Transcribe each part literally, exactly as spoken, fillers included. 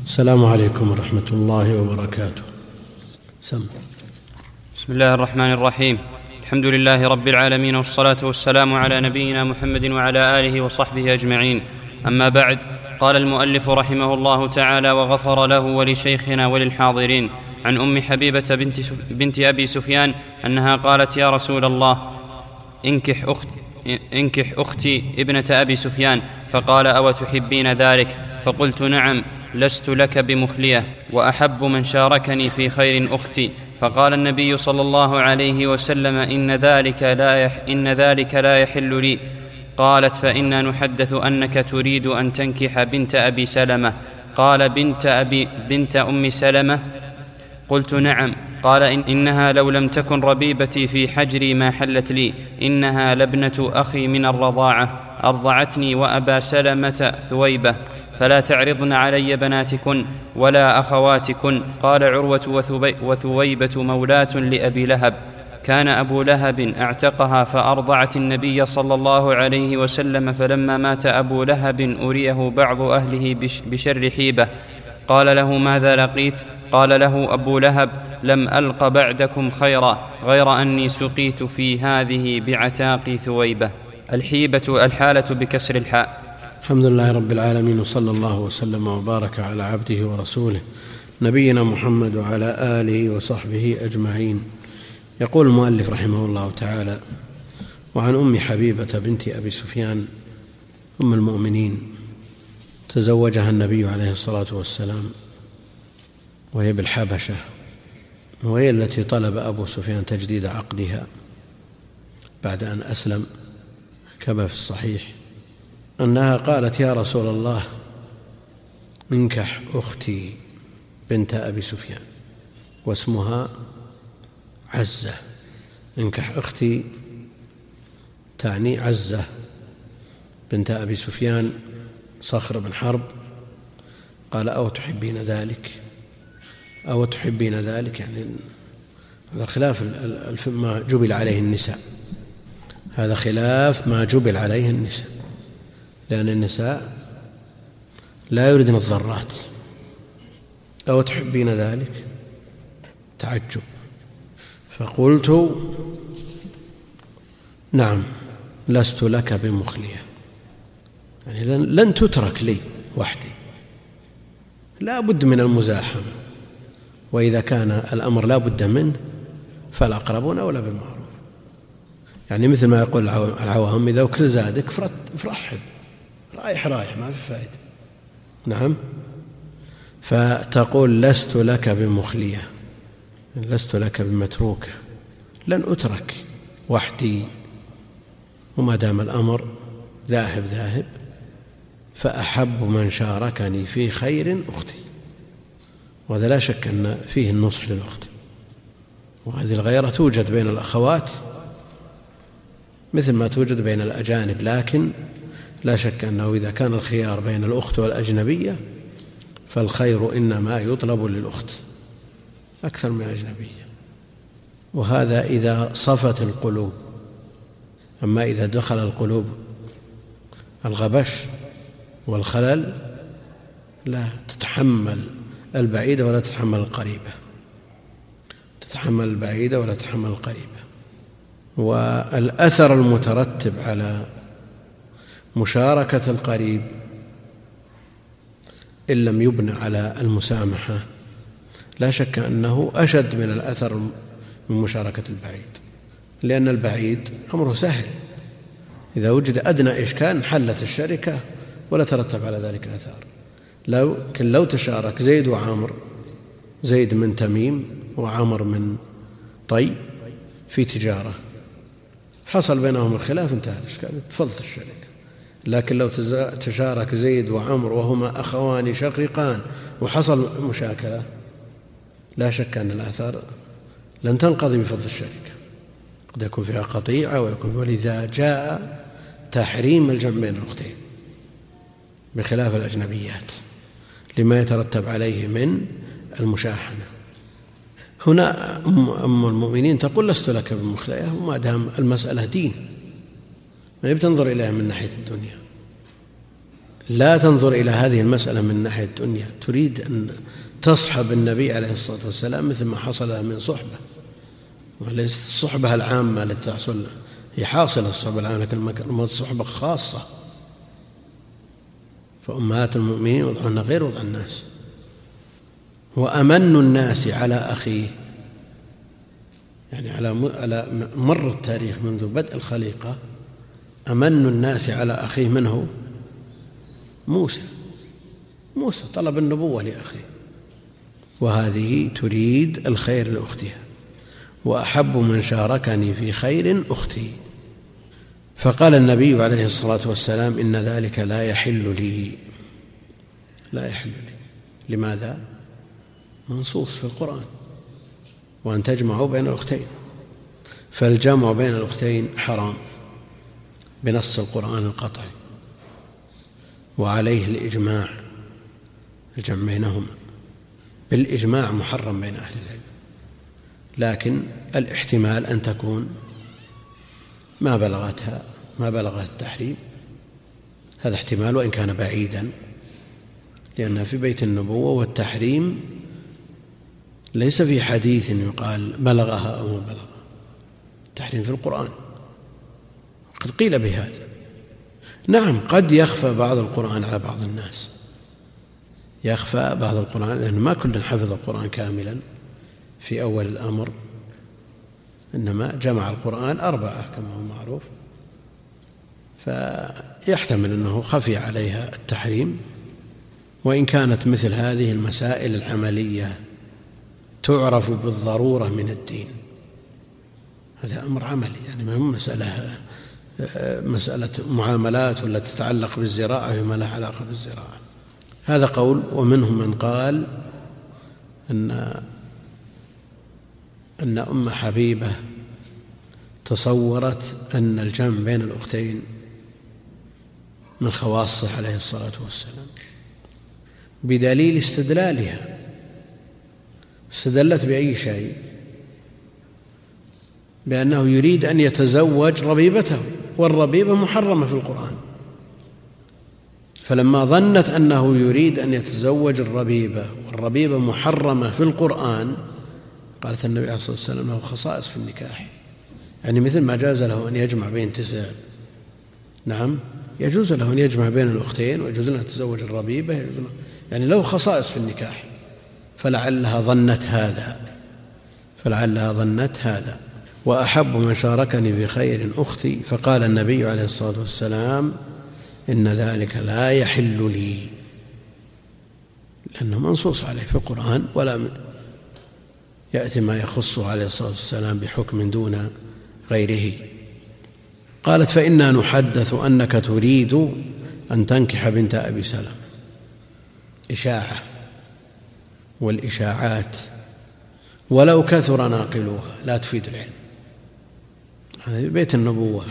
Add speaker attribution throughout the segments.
Speaker 1: السلام عليكم ورحمة الله وبركاته. سم.
Speaker 2: بسم الله الرحمن الرحيم. الحمد لله رب العالمين، والصلاة والسلام على نبينا محمد وعلى آله وصحبه أجمعين. أما بعد، قال المؤلف رحمه الله تعالى وغفر له ولشيخنا وللحاضرين: عن أم حبيبة بنت, بنت أبي سفيان أنها قالت: يا رسول الله، انكح أختي, انكح أختي ابنة أبي سفيان. فقال: أو تحبين ذلك؟ فقلت: نعم، لست لك بمخلية، وأحب من شاركني في خير أختي. فقال النبي صلى الله عليه وسلم: إن ذلك لا, يح إن ذلك لا يحل لي. قالت: فإنا نحدث أنك تريد أن تنكح بنت أبي سلمة. قال: بنت, أبي بنت أم سلمة؟ قلت: نعم. قال: إن إنها لو لم تكن ربيبتي في حجري ما حلت لي، إنها لابنة أخي من الرضاعة، أرضعتني وأبا سلمة ثويبة، فلا تعرضن علي بناتكن ولا أخواتكن. قال عروة: وثويبة مولاة لأبي لهب، كان أبو لهب اعتقها فأرضعت النبي صلى الله عليه وسلم، فلما مات أبو لهب أريه بعض أهله بشر حيبة. قال له: ماذا لقيت؟ قال له أبو لهب: لم ألق بعدكم خيرا، غير أني سقيت في هذه بعتاق ثويبة. الحيبة الحالة بكسر الحاء.
Speaker 1: الحمد لله رب العالمين، وصلى الله وسلم وبارك على عبده ورسوله نبينا محمد وعلى آله وصحبه أجمعين. يقول المؤلف رحمه الله تعالى: وعن أم حبيبة بنت أبي سفيان أم المؤمنين، تزوجها النبي عليه الصلاة والسلام، وهي بالحبشة، وهي التي طلب أبو سفيان تجديد عقدها بعد أن أسلم، كما في الصحيح أنها قالت: يا رسول الله، انكح أختي بنت أبي سفيان، واسمها عزة. انكح أختي تعني عزة بنت أبي سفيان صخر بن حرب. قال: أو تحبين ذلك؟ أو تحبين ذلك يعني هذا خلاف ما جبل عليه النساء، هذا خلاف ما جبل عليه النساء، لأن النساء لا يردن الضرات. أو تحبين ذلك؟ تعجب. فقلت: نعم، لست لك بمخلية، يعني لن, لن تترك لي وحدي، لا بد من المزاحمة، وإذا كان الأمر لا بد منه فالأقربون أولى بالمعروف. يعني مثل ما يقول العوام: إذا أكل زادك فرحب، رايح رايح ما في فائدة. نعم. فتقول: لست لك بمخلية، لست لك بمتروكة، لن أترك وحدي، وما دام الأمر ذاهب ذاهب، فأحب من شاركني في خير أختي. وهذا لا شك أن فيه النصح للأخت، وهذه الغيرة توجد بين الأخوات مثل ما توجد بين الأجانب، لكن لا شك أنه إذا كان الخيار بين الأخت والأجنبية فالخير إنما يطلب للأخت أكثر من الأجنبية، وهذا إذا صفت القلوب. أما إذا دخل القلوب الغبش والخلل لا تتحمل البعيدة ولا تتحمل القريبة، تتحمل البعيدة ولا تتحمل القريبة. والأثر المترتب على مشاركة القريب إن لم يبنى على المسامحة لا شك أنه أشد من الأثر من مشاركة البعيد، لأن البعيد أمره سهل، إذا وجد أدنى إشكال حلت الشركة ولا ترتب على ذلك الأثار. لكن لو تشارك زيد وعامر، زيد من تميم وعامر من طي في تجارة، حصل بينهم الخلاف، انتهى الإشكال، تفضت الشركة. لكن لو تشارك زيد وعمر وهما أخوان شقيقان وحصل مشاكلة، لا شك أن الآثار لن تنقضي بفضل الشركة، قد يكون فيها قطيعة ويكون. ولذا جاء تحريم الجمع بين الأختين بخلاف الأجنبيات لما يترتب عليه من المشاحنة. هنا أم المؤمنين تقول: لست لك بمخلية، وما دام المسألة دين ما بتنظر إليها من ناحية الدنيا، لا تنظر إلى هذه المسألة من ناحية الدنيا، تريد أن تصحب النبي عليه الصلاة والسلام مثل ما حصل من صحبة، وليست الصحبة العامة التي تحصل، هي حاصلة الصحبة العامة لكن الصحبة خاصة. فأمهات المؤمنين وضعهن غير وضع الناس. وأمن الناس على أخيه، يعني على مر التاريخ منذ بدء الخليقة أمن الناس على أخيه منه موسى. موسى طلب النبوة لأخيه، وهذه تريد الخير لأختها، وأحب من شاركني في خير أختي. فقال النبي عليه الصلاة والسلام إن ذلك لا يحل لي. لا يحل لي لماذا؟ منصوص في القرآن وأن تجمعوا بين الأختين، فالجمع بين الأختين حرام بنص القرآن القطعي، وعليه الإجماع، الجمع بينهما بالإجماع محرم بين أهل العلم. لكن الاحتمال أن تكون ما بلغتها ما بلغت التحريم، هذا احتمال وإن كان بعيدا، لأنها في بيت النبوة، والتحريم ليس في حديث يقال بلغها أو ما بلغها، التحريم في القرآن قد قيل بهذا. نعم قد يخفى بعض القرآن على بعض الناس، يخفى بعض القرآن لأن ما كل حفظ القرآن كاملا في أول الأمر، إنما جمع القرآن أربعة كما هو معروف، فيحتمل أنه خفي عليها التحريم. وإن كانت مثل هذه المسائل العملية تعرف بالضرورة من الدين، هذا أمر عملي، يعني ما هو مسألة مسألة معاملات ولا تتعلق بالزراعة وما لها علاقة بالزراعة. هذا قول. ومنهم من قال أن أن أم حبيبة تصورت أن الجمع بين الأختين من خواصه عليه الصلاة والسلام بدليل استدلالها. استدلت بأي شيء؟ بأنه يريد أن يتزوج ربيبته، والربيبة محرمة في القرآن، فلما ظنت أنه يريد أن يتزوج الربيبة والربيبة محرمة في القرآن قالت النبي عليه الصلاة والسلام له خصائص في النكاح، يعني مثل ما جاز له أن يجمع بين تسع، نعم يجوز له أن يجمع بين الأختين، ويجوز له أن يتزوج الربيبة، يعني له خصائص في النكاح، فلعلها ظنت هذا فلعلها ظنت هذا وأحب من شاركني في خير أختي. فقال النبي عليه الصلاة والسلام إن ذلك لا يحل لي، لأنه منصوص عليه في القرآن، ولا يأتي ما يخصه عليه الصلاة والسلام بحكم دون غيره. قالت فإنا نحدث أنك تريد أن تنكح بنت أبي سلمة. إشاعة، والإشاعات ولو كثر ناقلوها لا تفيد العلم. هذا بيت النبوة،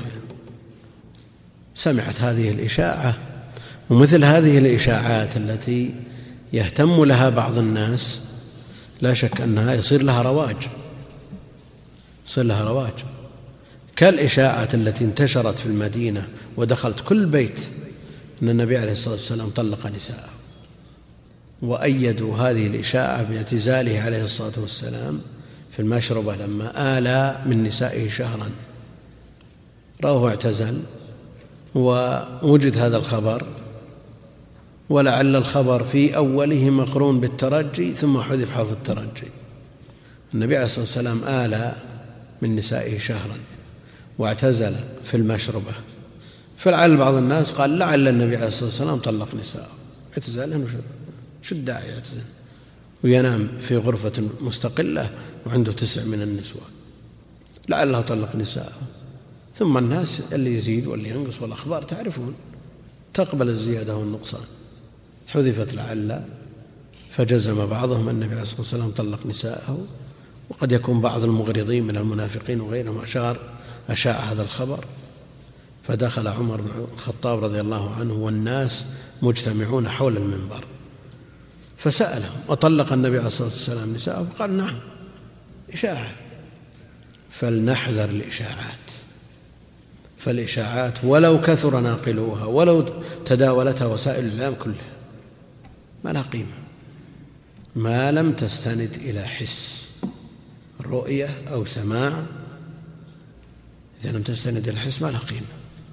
Speaker 1: سمعت هذه الإشاعة، ومثل هذه الإشاعات التي يهتم لها بعض الناس لا شك أنها يصير لها رواج يصير لها رواج كالإشاعة التي انتشرت في المدينة ودخلت كل بيت أن النبي عليه الصلاة والسلام طلق نساءه، وأيدوا هذه الإشاعة باعتزاله عليه الصلاة والسلام في المشربة لما آلى من نسائه شهرا، رأوه اعتزل ووجد هذا الخبر، ولعل الخبر في أوله مقرون بالترجي ثم حذف حرف الترجي. النبي عليه الصلاة والسلام آلى من نسائه شهرا واعتزل في المشربة، فلعل بعض الناس قال لعل النبي عليه الصلاة والسلام طلق نساءه، اعتزال شو الداعي يعتزل وينام في غرفة مستقلة وعنده تسع من النسوة، لعله طلق نساءه. ثم الناس اللي يزيد واللي ينقص والأخبار تعرفون تقبل الزيادة والنقصان، حذفت لعل، فجزم بعضهم أن النبي عليه الصلاة والسلام طلق نساءه. وقد يكون بعض المغرضين من المنافقين وغيرهم أشار أشاع هذا الخبر، فدخل عمر بن الخطاب رضي الله عنه والناس مجتمعون حول المنبر فسألهم أطلق النبي عليه الصلاة والسلام نساءه؟ قال نعم، إشاعة. فلنحذر الإشاعات، فالإشاعات ولو كثر ناقلوها ولو تداولتها وسائل الإعلام كلها ما لها قيمة ما لم تستند إلى حس رؤية أو سماع. إذا لم تستند إلى الحس ما لها قيمة،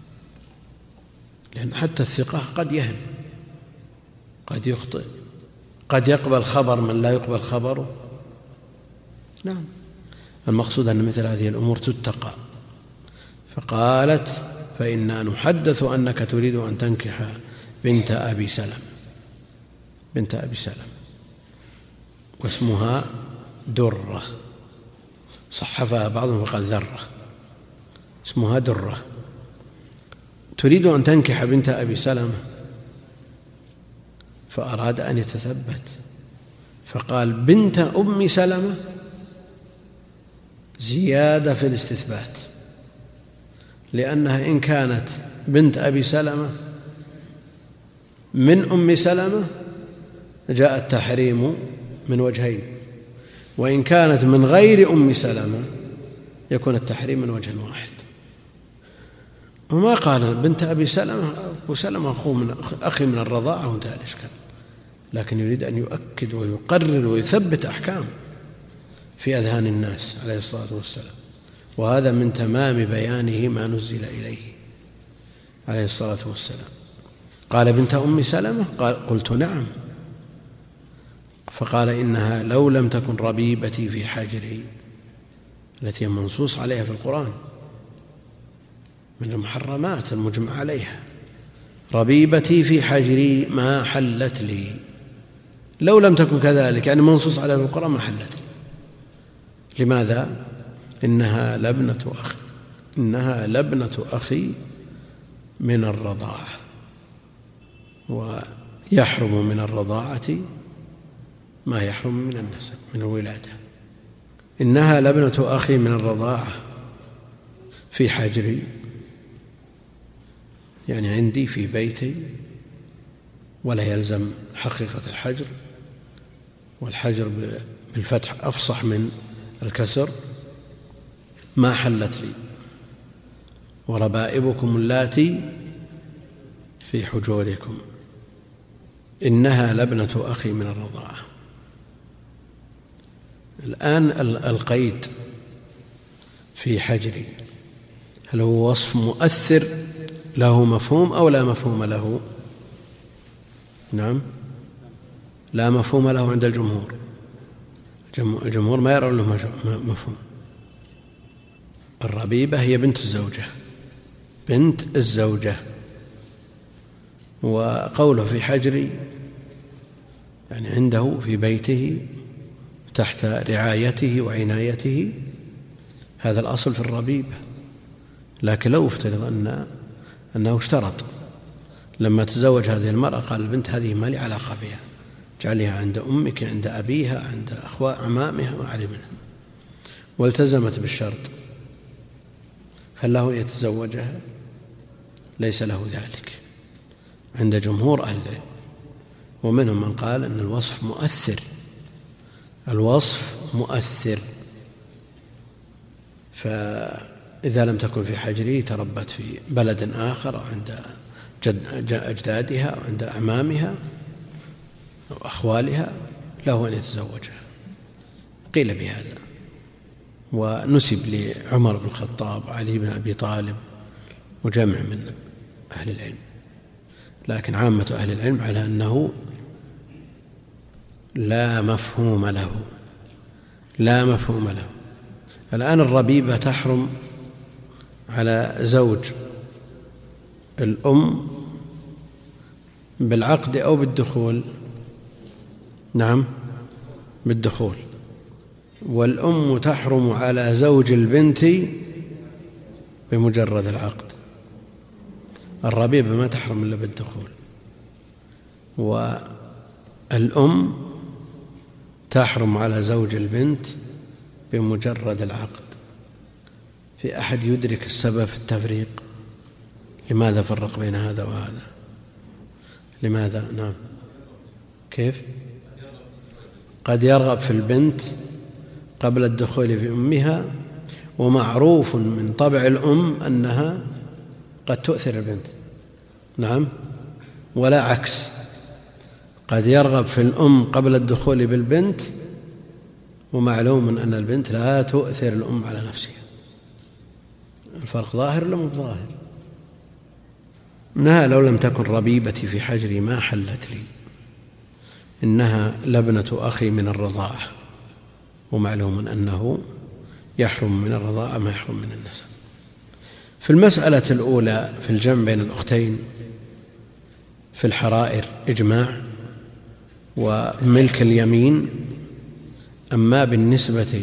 Speaker 1: لأن حتى الثقة قد يهم، قد يخطئ، قد يقبل خبر من لا يقبل خبره. نعم، المقصود أن مثل هذه الأمور تتقى. فقالت: فإنا نحدث أنك تريد أن تنكح بنت أبي سلم بنت أبي سلم واسمها درة، صحفها بعضهم فقال ذرة، اسمها درة. تريد أن تنكح بنت أبي سلمة، فأراد أن يتثبت فقال: بنت أم سلمة، زيادة في الاستثبات، لأنها إن كانت بنت أبي سلمة من أم سلمة جاء التحريم من وجهين، وإن كانت من غير أم سلمة يكون التحريم من وجه واحد. وما قال بنت أبي سلمة، أبو سلمة أخوه من أخي من الرضاعة وانتهى الإشكال، لكن يريد أن يؤكد ويقرر ويثبت أحكام في أذهان الناس عليه الصلاة والسلام، وهذا من تمام بيانه ما نزل إليه عليه الصلاة والسلام. قال: بنت أم سلمة؟ قال: قلت: نعم. فقال: إنها لو لم تكن ربيبتي في حجري، التي منصوص عليها في القرآن من المحرمات المجمع عليها، ربيبتي في حجري ما حلت لي. لو لم تكن كذلك، يعني منصوص عليها في القرآن، ما حلت لي. لماذا؟ إنها لابنة أخي إنها لابنة أخي من الرضاعة، ويحرم من الرضاعة ما يحرم من النسب من الولادة. إنها لابنة أخي من الرضاعة في حجري، يعني عندي في بيتي، ولا يلزم حقيقة الحجر، والحجر بالفتح أفصح من الكسر. ما حلت لي، وربائبكم اللاتي في حجوركم. إنها لابنة أخي من الرضاعة. الآن القيد في حجري هل هو وصف مؤثر له مفهوم أو لا مفهوم له؟ نعم، لا مفهوم له عند الجمهور. الجمهور ما يرون له مفهوم. الربيبة هي بنت الزوجة بنت الزوجة وقوله في حجري يعني عنده في بيته تحت رعايته وعنايته، هذا الأصل في الربيبة. لكن لو افترض أن أنه اشترط لما تزوج هذه المرأة، قال: البنت هذه ما لي علاقة بها، جعلها عند أمك، عند أبيها، عند أخوة عمامها، ما علي منها، والتزمت بالشرط، هل له يتزوجها؟ ليس له ذلك عند جمهور أهل العلم، ومنهم من قال أن الوصف مؤثر الوصف مؤثر فإذا لم تكن في حجره تربت في بلد آخر أو عند أجدادها أو عند أعمامها أو أخوالها له أن يتزوجها. قيل بهذا، ونسب لعمر بن الخطاب وعلي بن أبي طالب وجمع من أهل العلم، لكن عامة أهل العلم على أنه لا مفهوم له لا مفهوم له. الآن الربيبة تحرم على زوج الأم بالعقد أو بالدخول؟ نعم، بالدخول. والأم تحرم على زوج البنت بمجرد العقد. الربيبة ما تحرم إلا بالدخول، والأم تحرم على زوج البنت بمجرد العقد. في أحد يدرك السبب في التفريق؟ لماذا فرق بين هذا وهذا؟ لماذا؟ نعم، كيف؟ قد يرغب في البنت قبل الدخول في أمها، ومعروف من طبع الأم أنها قد تؤثر البنت، نعم، ولا عكس، قد يرغب في الأم قبل الدخول بالبنت، ومعلوم أن البنت لا تؤثر الأم على نفسها. الفرق ظاهر ولا مو ظاهر؟ إنها لو لم تكن ربيبتي في حجري ما حلت لي، إنها لبنة أخي من الرضاعة، ومعلوم أنه يحرم من الرضاعة ما يحرم من النسب. في المسألة الأولى في الجمع بين الأختين في الحرائر إجماع وملك اليمين. أما بالنسبة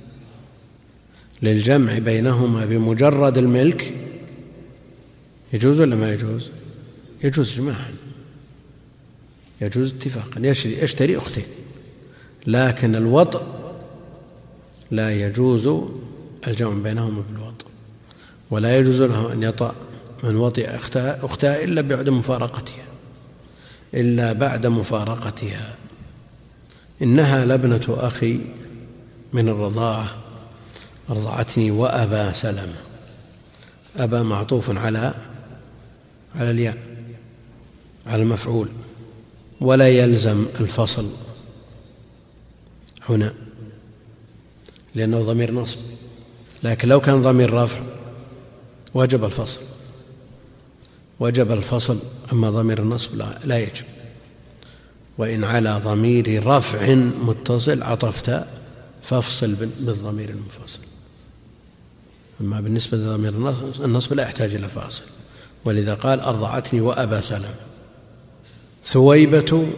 Speaker 1: للجمع بينهما بمجرد الملك يجوز ولا ما يجوز؟ يجوز إجماعا، يجوز اتفاقا، يشتري أختين، لكن الوطء لا يجوز الجمع بينهما بالوطء، ولا يجوز له أن يطأ من وطئ أختها إلا بعد مفارقتها إلا بعد مفارقتها. إنها لبنة أخي من الرضاعة أرضعتني وأبا سلمة. أبا معطوف على على الياء على المفعول، ولا يلزم الفصل هنا لأنه ضمير نصب، لكن لو كان ضمير رفع وجب الفصل وجب الفصل أما ضمير النصب لا, لا يجب. وإن على ضمير رفع متصل عطفت فافصل بالضمير المنفصل. أما بالنسبة لضمير النصب لا يحتاج إلى فاصل، ولذا قال أرضعتني وأبا سلم. ثويبة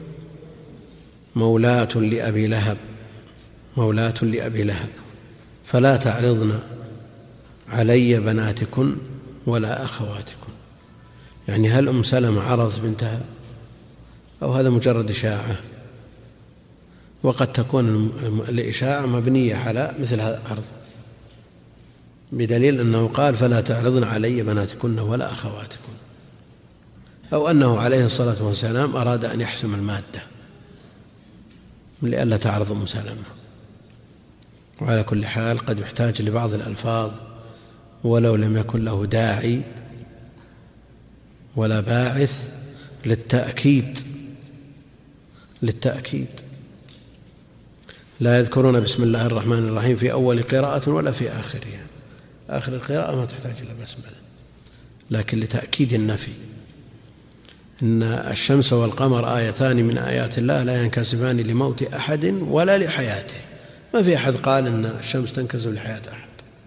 Speaker 1: مولاة لأبي لهب مولاة لأبي لهب فلا تعرضن علي بناتكن ولا أخواتكن. يعني هل أم سلمة عرضت بنتها أو هذا مجرد إشاعة؟ وقد تكون الإشاعة مبنية على مثل هذا العرض، بدليل أنه قال فلا تعرضن علي بناتكن ولا أخواتكن، أو أنه عليه الصلاة والسلام أراد أن يحسم المادة لئلا تعرض أم سلمة. وعلى كل حال قد يحتاج لبعض الألفاظ ولو لم يكن له داعي ولا باعث للتأكيد للتأكيد لا يذكرون بسم الله الرحمن الرحيم في أول قراءة ولا في آخرها. آخر القراءة ما تحتاج إلى بسملة، لكن لتأكيد النفي. إن الشمس والقمر آيتان من آيات الله لا ينكسفان لموت أحد ولا لحياته. ما في أحد قال إن الشمس تنكسف لحياة أحد،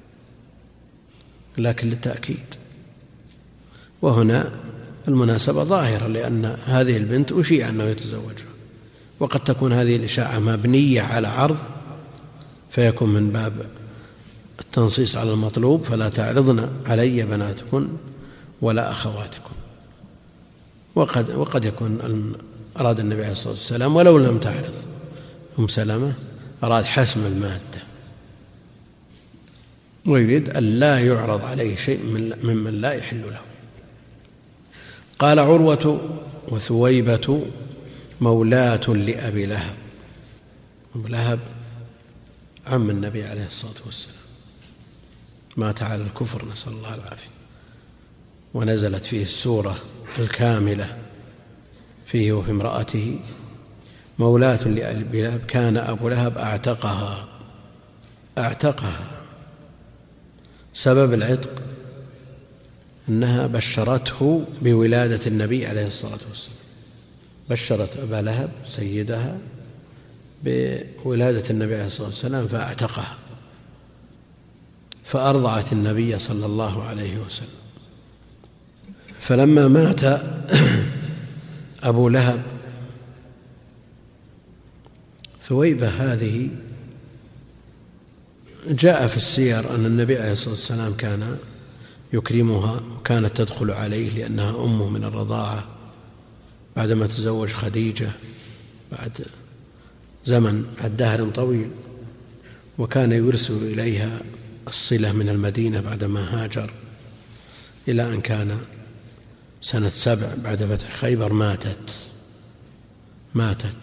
Speaker 1: لكن للتأكيد. وهنا المناسبة ظاهرة لأن هذه البنت أشيع أنه يتزوجها، وقد تكون هذه الإشاعة مبنية على عرض فيكون من باب التنصيص على المطلوب فلا تعرضن علي بناتكن ولا أخواتكن. وقد, وقد يكون أراد النبي عليه الصلاة والسلام ولو لم تعرض أم سلمة أراد حسم المادة، ويريد أن لا يعرض عليه شيء ممن لا يحل له. قال عروة وثويبة مولاة لأبي لهب. أبو لهب عم النبي عليه الصلاة والسلام، مات على الكفر نسأل الله العافية، ونزلت فيه السورة الكاملة فيه وفي امرأته. مولاة لأبي لهب كان أبو لهب أعتقها أعتقها سبب العتق أنها بشرته بولادة النبي عليه الصلاة والسلام، بشرت أبا لهب سيدها بولادة النبي عليه الصلاة والسلام فأعتقها، فأرضعت النبي صلى الله عليه وسلم. فلما مات أبو لهب ثويبة هذه جاء في السير أن النبي عليه الصلاة والسلام كان يكرمها وكانت تدخل عليه لأنها أمه من الرضاعة بعدما تزوج خديجة بعد زمن بعد دهر طويل، وكان يرسل إليها الصلة من المدينة بعدما هاجر إلى أن كان سنة سبع بعد فتح خيبر ماتت ماتت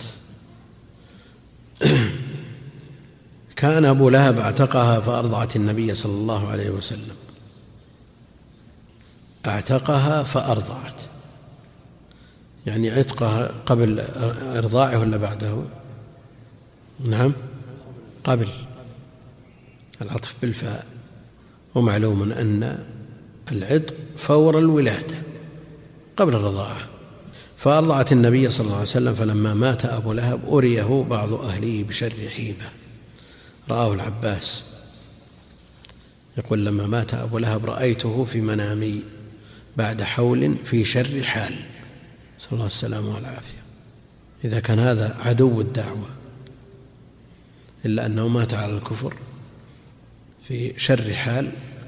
Speaker 1: كان أبو لهب اعتقها فأرضعت النبي صلى الله عليه وسلم. أعتقها فأرضعت، يعني عتقها قبل إرضاعه ولا بعده؟ نعم قبل، العطف بالفاء، ومعلوم أن العتق فور الولادة قبل الرضاعة. فأرضعت النبي صلى الله عليه وسلم، فلما مات أبو لهب أريه بعض أهله بشر حيبة، رآه العباس يقول لما مات أبو لهب رأيته في منامي بعد حول في شر حال، صلى الله السلامة والعافية. إذا كان هذا عدو الدعوة إلا أنه مات على الكفر في شر حال،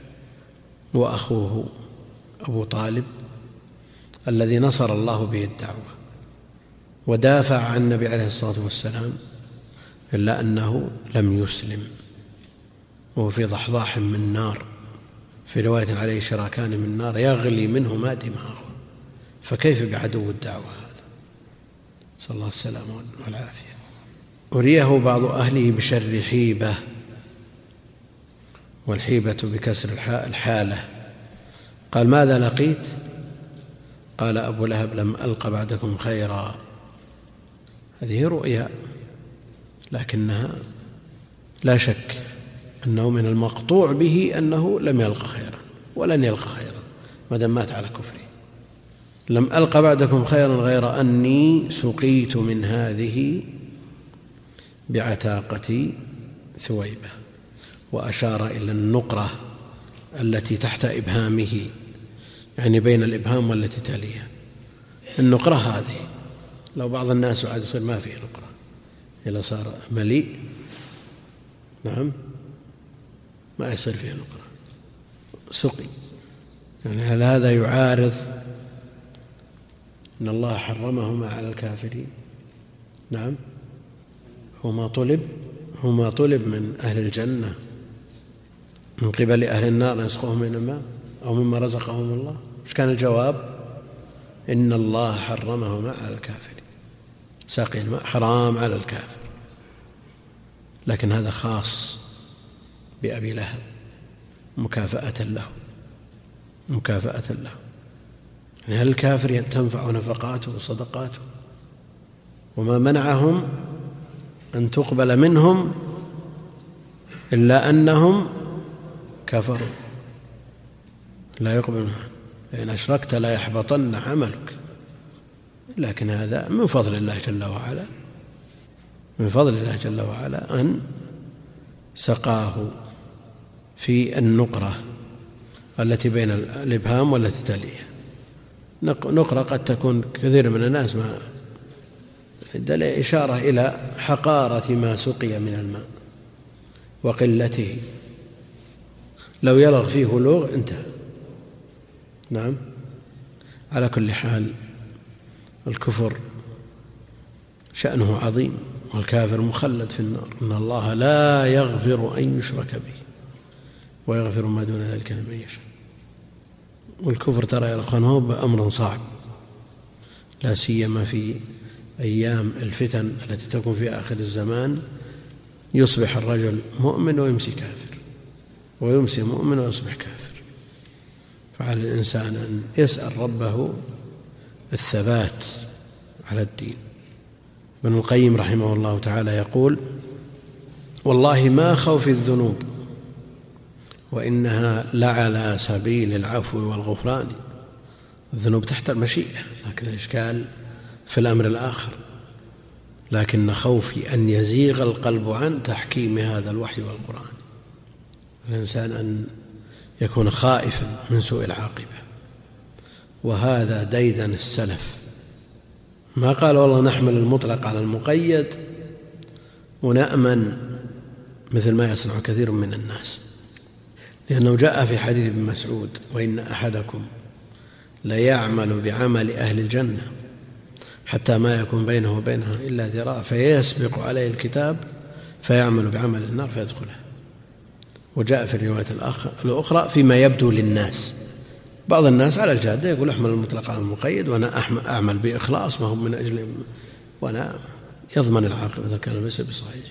Speaker 1: وأخوه أبو طالب الذي نصر الله به الدعوة ودافع عن النبي عليه الصلاة والسلام، إلا أنه لم يسلم وهو في ضحضاح من نار، في رواية عليه شراكان من نار يغلي منهما دماغه، فكيف بعدو الدعوة هذا؟ صلى الله السلامة والعافية. أريه بعض أهله بشر حيبة، والحيبة بكسر الحالة. قال ماذا لقيت؟ قال أبو لهب لم ألق بعدكم خيرا. هذه رؤيا، لكنها لا شك أنه من المقطوع به أنه لم يلق خيرا ولن يلق خيرا ما دام مات على كفره. لم ألق بعدكم خيرا غير أني سقيت من هذه بعتاقة ثويبة، وأشار إلى النقرة التي تحت إبهامه، يعني بين الإبهام والتي تليها. النقرة هذه لو بعض الناس وعاد يصير ما فيه نقرة، إذا صار مليء نعم ما يصير فيه نقرة، سقي. يعني هل هذا يعارض إن الله حرمهما على الكافرين؟ نعم، هما طلب هما طلب من أهل الجنة من قبل أهل النار يسقوهم من الماء أو مما رزقهم الله. إيش كان الجواب؟ إن الله حرمهما على الكافرين، ساقي الماء حرام على الكافر. لكن هذا خاص بأبي لهب مكافأة له مكافأة له يعني هل الكافر تنفع نفقاته وصدقاته؟ وما منعهم أن تقبل منهم إلا أنهم كفروا، لا يقبل، لئن أشركت لا يحبطن عملك. لكن هذا من فضل الله جل وعلا، من فضل الله جل وعلا أن سقاه في النقرة التي بين الإبهام والتي تليها. نقرة قد تكون كثير من الناس ما دل إشارة إلى حقارة ما سقي من الماء وقلته، لو يلغ فيه لغ انتهى. نعم، على كل حال الكفر شأنه عظيم، والكافر مخلد في النار. إن الله لا يغفر أن يشرك به ويغفر ما دون ذلك لمن يشاء. والكفر ترى يا أخوان هو أمر صعب، لا سيما في أيام الفتن التي تكون في آخر الزمان، يصبح الرجل مؤمن ويمسي كافر، ويمسي مؤمن ويصبح كافر. فعلى الإنسان أن يسأل ربه الثبات على الدين. ابن القيم رحمه الله تعالى يقول: والله ما خوف الذنوب وإنها لعلى سبيل العفو والغفران. الذنوب تحت المشيئة، لكن الإشكال في الأمر الآخر. لكن خوفي أن يزيغ القلب عن تحكيم هذا الوحي والقرآن. الإنسان أن يكون خائفا من سوء العاقبة، وهذا ديدن السلف. ما قال والله نحمل المطلق على المقيد ونأمن مثل ما يصنع كثير من الناس، لأنه جاء في حديث ابن مسعود: وإن أحدكم ليعمل بعمل أهل الجنة حتى ما يكون بينه وبينها إلا ذراع فيسبق عليه الكتاب فيعمل بعمل النار فيدخلها. وجاء في الرواية الأخرى فيما يبدو للناس. بعض الناس على الجادة يقول أحمل المطلق على المقيد، وأنا أعمل بإخلاص ما هم من أجل، وأنا يضمن العاقبة إذا كان ليس بصحيح.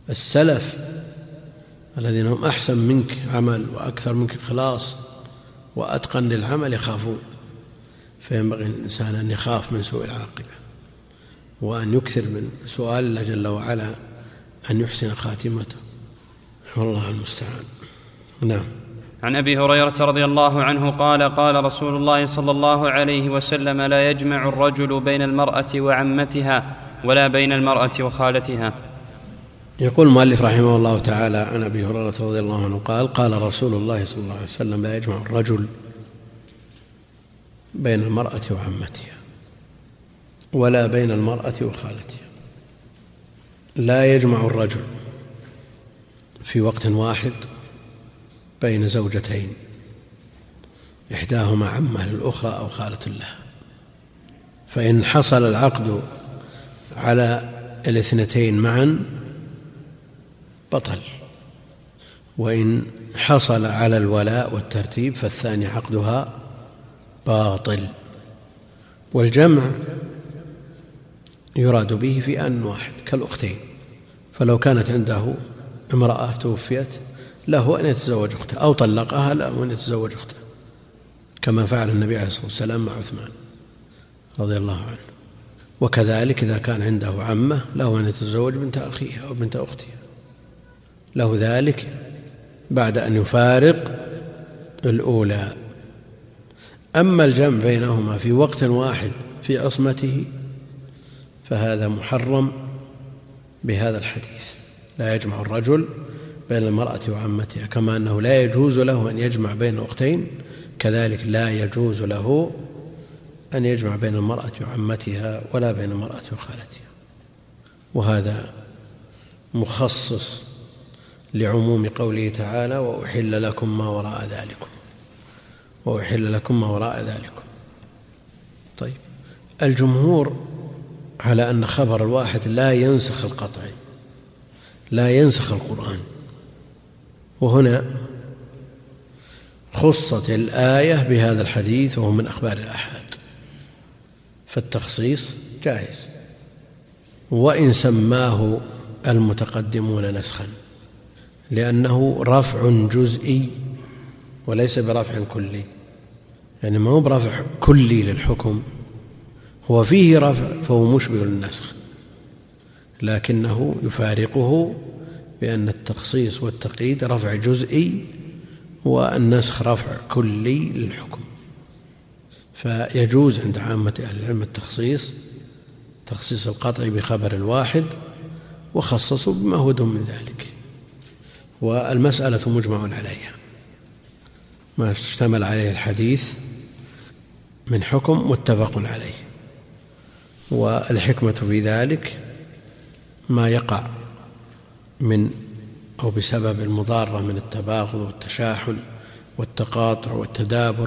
Speaker 1: السلف الذين هم أحسن منك عمل وأكثر منك إخلاص وأتقن للعمل يخافون، فينبغي الإنسان أن يخاف من سوء العاقبة وأن يكثر من سؤال الله جل وعلا أن يحسن خاتمته، والله المستعان. نعم.
Speaker 2: عن أبي هريرة رضي الله عنه قال قال رسول الله صلى الله عليه وسلم: لا يجمع الرجل بين المرأة وعمتها ولا بين المرأة وخالتها.
Speaker 1: يقول المؤلف رحمه الله تعالى عن أبي هريرة رضي الله عنه قال قال رسول الله صلى الله عليه وسلم: لا يجمع الرجل بين المرأة وعمتها ولا بين المرأة وخالتها. لا يجمع الرجل في وقت واحد بين زوجتين إحداهما عمة للأخرى أو خالة لها، فإن حصل العقد على الاثنتين معا بطل، وإن حصل على الولاء والترتيب فالثاني عقدها باطل. والجمع يراد به في آن واحد كالأختين، فلو كانت عنده امرأة توفيت له أن يتزوج أختها، أو طلقها له أن يتزوج أختها، كما فعل النبي عليه الصلاة والسلام مع عثمان رضي الله عنه. وكذلك إذا كان عنده عمة له أن يتزوج بنت أخيها أو بنت أختها، له ذلك بعد أن يفارق الأولى. أما الجمع بينهما في وقت واحد في عصمته فهذا محرم بهذا الحديث: لا يجمع الرجل بين المرأة وعمتها. كما أنه لا يجوز له أن يجمع بين أختين، كذلك لا يجوز له أن يجمع بين المرأة وعمتها ولا بين المرأة وخالتها. وهذا مخصص لعموم قوله تعالى: وأحل لكم ما وراء ذلكم، وأحل لكم ما وراء ذلكم. طيب، الجمهور على أن خبر الواحد لا ينسخ القطع، لا ينسخ القرآن، وهنا خصت الآية بهذا الحديث وهو من أخبار الآحاد، فالتخصيص جائز، وإن سماه المتقدمون نسخا، لأنه رفع جزئي وليس برفع كلي، يعني ما هو برفع كلي للحكم، هو فيه رفع فهو مشبه للنسخ، لكنه يفارقه بأن التخصيص والتقييد رفع جزئي والنسخ رفع كلي للحكم. فيجوز عند عامة أهل العلم التخصيص، تخصيص القطع بخبر الواحد، وخصصوا بما هو دون من ذلك. والمسألة مجمع عليها، ما اشتمل عليه الحديث من حكم متفق عليه، والحكمة في ذلك ما يقع من أو بسبب المضارة من التباغض والتشاحن والتقاطع والتدابر،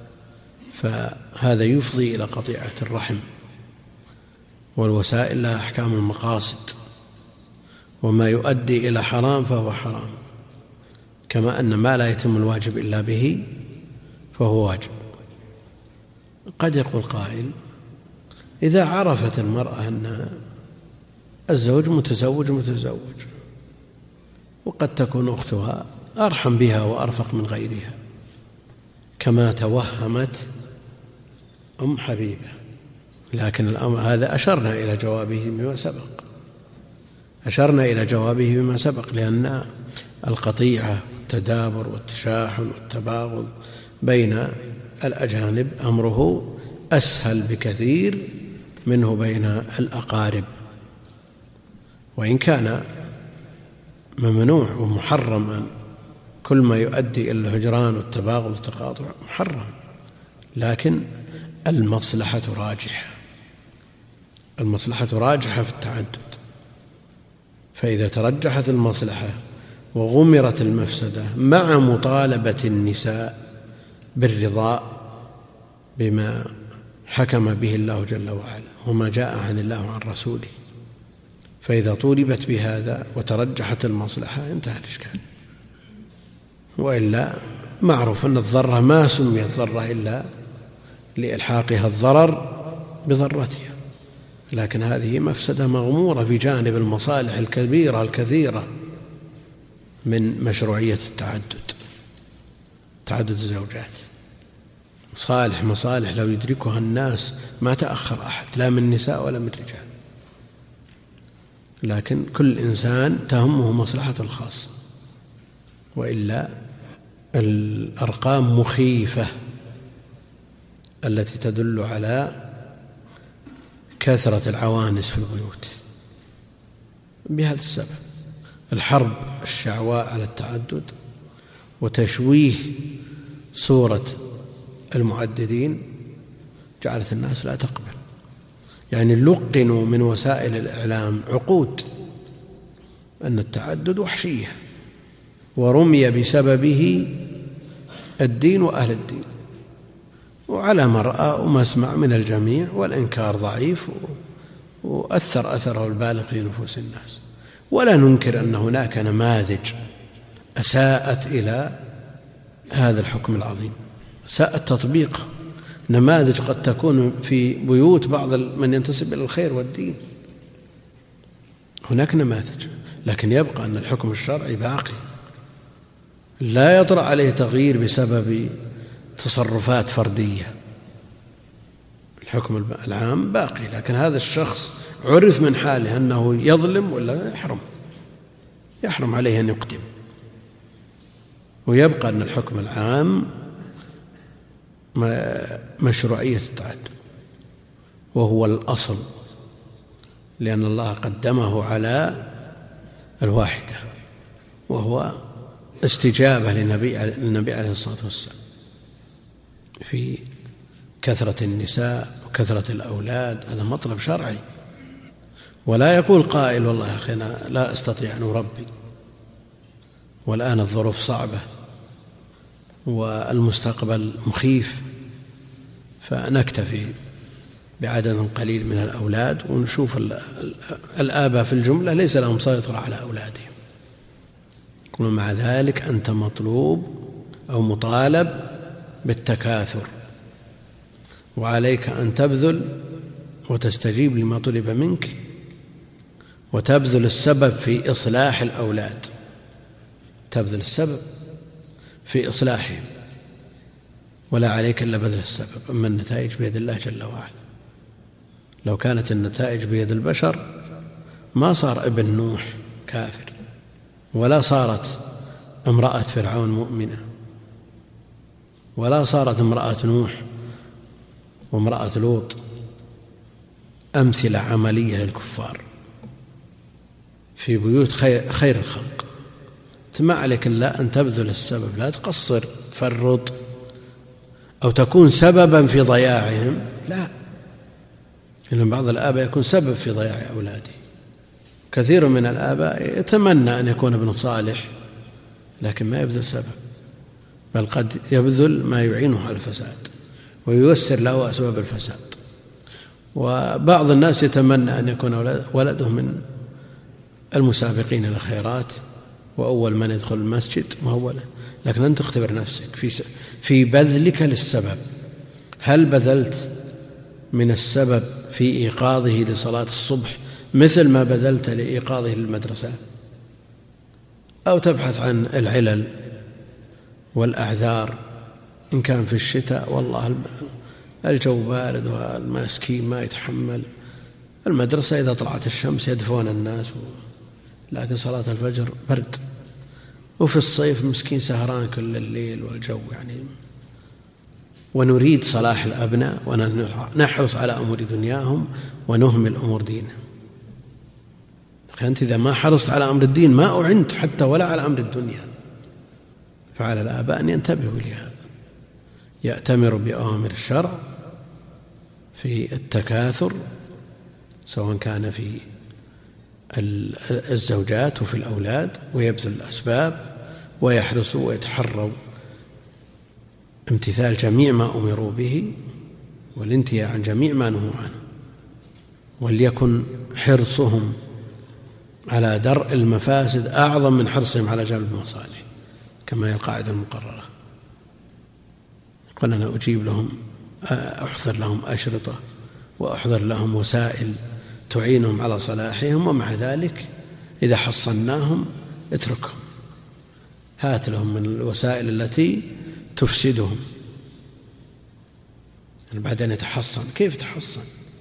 Speaker 1: فهذا يفضي إلى قطيعة الرحم. والوسائل لها أحكام المقاصد، وما يؤدي إلى حرام فهو حرام، كما أن ما لا يتم الواجب إلا به فهو واجب. قد يقول قائل: إذا عرفت المرأة أن الزوج متزوج متزوج وقد تكون أختها أرحم بها وأرفق من غيرها، كما توهمت أم حبيبة، لكن الأمر هذا أشرنا إلى جوابه بما سبق، أشرنا إلى جوابه بما سبق، لأن القطيعة والتدابر والتشاحن والتباغض بين الأجانب أمره أسهل بكثير منه بين الأقارب، وإن كان ممنوع ومحرما كل ما يؤدي إلى الهجران والتباغض والتقاطع محرم، لكن المصلحة راجحة، المصلحة راجحة في التعدد. فإذا ترجحت المصلحة وغمرت المفسدة مع مطالبة النساء بالرضا بما حكم به الله جل وعلا وما جاء عن الله وعن رسوله، فإذا طولبت بهذا وترجحت المصلحة انتهى الإشكال. وإلا معروف أن الضرة ما سميت ضرة إلا لإلحاقها الضرر بضرتها، لكن هذه مفسدة مغمورة في جانب المصالح الكبيرة الكثيرة من مشروعية التعدد، تعدد الزوجات. صالح مصالح لو يدركها الناس ما تأخر أحد، لا من نساء ولا من رجال، لكن كل إنسان تهمه مصلحته الخاصة، وإلا الأرقام مخيفة التي تدل على كثرة العوانس في البيوت بهذا السبب، الحرب الشعواء على التعدد وتشويه صورة المعددين جعلت الناس لا تقبل. يعني لقنوا من وسائل الإعلام عقود أن التعدد وحشية، ورمي بسببه الدين وأهل الدين، وعلى مرأى ومسمع من الجميع، والإنكار ضعيف وأثر أثره البالغ في نفوس الناس. ولا ننكر أن هناك نماذج أساءت إلى هذا الحكم العظيم، ساء التطبيق، نماذج قد تكون في بيوت بعض من ينتسب إلى الخير والدين، هناك نماذج، لكن يبقى أن الحكم الشرعي باقي لا يطرأ عليه تغيير بسبب تصرفات فردية. الحكم العام باقي، لكن هذا الشخص عرف من حاله أنه يظلم ولا يحرم يحرم عليه أن يقدم، ويبقى أن الحكم العام مشروعية التعدد، وهو الأصل، لأن الله قدمه على الواحدة، وهو استجابة للنبي عليه الصلاة والسلام في كثرة النساء وكثرة الأولاد. هذا مطلب شرعي، ولا يقول قائل والله يا أخي أنا لا أستطيع أن أربي، والآن الظروف صعبة والمستقبل مخيف، فنكتفي بعدد قليل من الأولاد ونشوف الآباء في الجملة ليس لهم سيطرة على أولادهم. ومع ذلك أنت مطلوب أو مطالب بالتكاثر، وعليك أن تبذل وتستجيب لما طلب منك، وتبذل السبب في إصلاح الأولاد، تبذل السبب في إصلاحهم، ولا عليك إلا بذل السبب. أما النتائج بيد الله جل وعلا. لو كانت النتائج بيد البشر ما صار ابن نوح كافر، ولا صارت امرأة فرعون مؤمنة، ولا صارت امرأة نوح وامرأة لوط أمثلة عملية للكفار في بيوت خير, خير الخلق. ما عليك إلا أن تبذل السبب، لا تقصر تفرط أو تكون سببا في ضياعهم، لا، لأن بعض الآباء يكون سبب في ضياع أولاده. كثير من الآباء يتمنى أن يكون ابن صالح لكن ما يبذل سبب، بل قد يبذل ما يعينه على الفساد وييسر له أسباب الفساد. وبعض الناس يتمنى أن يكون ولده من المسابقين إلى الخيرات وأول من يدخل المسجد وهو، لكن أنت اختبر نفسك في في بذلك للسبب، هل بذلت من السبب في إيقاظه لصلاة الصبح مثل ما بذلت لإيقاظه للمدرسة، أو تبحث عن العلل والأعذار؟ إن كان في الشتاء والله الجو بارد والمسكين ما يتحمل المدرسة، إذا طلعت الشمس يدفون الناس، لكن صلاة الفجر برد، وفي الصيف مسكين سهران كل الليل والجو يعني. ونريد صلاح الأبناء ونحرص على أمور دنياهم ونهمل أمور دينهم. أنت إذا ما حرصت على أمر الدين ما أعنت حتى ولا على أمر الدنيا. فعلى الآباء أن ينتبهوا لهذا، يأتمروا بأوامر الشرع في التكاثر، سواء كان في الزوجات وفي الأولاد، ويبذل الأسباب ويحرصوا ويتحروا امتثال جميع ما أمروا به والانتهاء عن جميع ما نهوا عنه، وليكن حرصهم على درء المفاسد أعظم من حرصهم على جلب المصالح، كما هي القاعدة المقررة. قل أنا أجيب لهم، أحضر لهم أشرطة وأحضر لهم وسائل تعينهم على صلاحهم، ومع ذلك إذا حصناهم اتركهم، هات لهم من الوسائل التي تفسدهم بعدين يتحصن. كيف يتحصن؟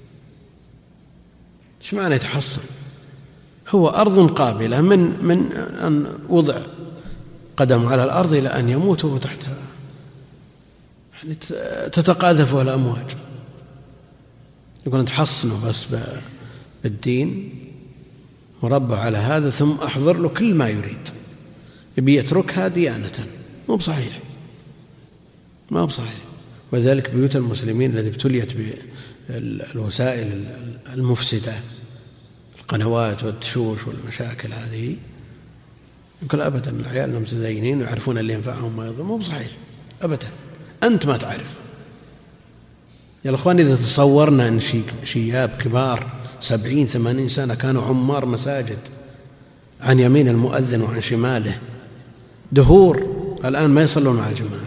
Speaker 1: ايش معنى يتحصن؟ هو أرض قابلة من من أن وضع قدم على الأرض إلى أن يموت وهو تحتها، يعني تتقاذفه الأمواج. يقول تحصنه بس بالدين مربع على هذا، ثم أحضر له كل ما يريد، يبي يتركها ديانة. مو بصحيح، ما هو بصحيح. وذلك بيوت المسلمين التي ابتليت بالوسائل المفسدة، القنوات والدشوش والمشاكل هذه، يقول أبدا العيال متدينين ويعرفون اللي ينفعهم ما يضرهم. مو بصحيح أبدا، أنت ما تعرف. يا الأخوان، إذا تصورنا أن شياب كبار سبعين ثمانين سنة كانوا عمار مساجد عن يمين المؤذن وعن شماله دهور، الآن ما يصلون مع الجماعة،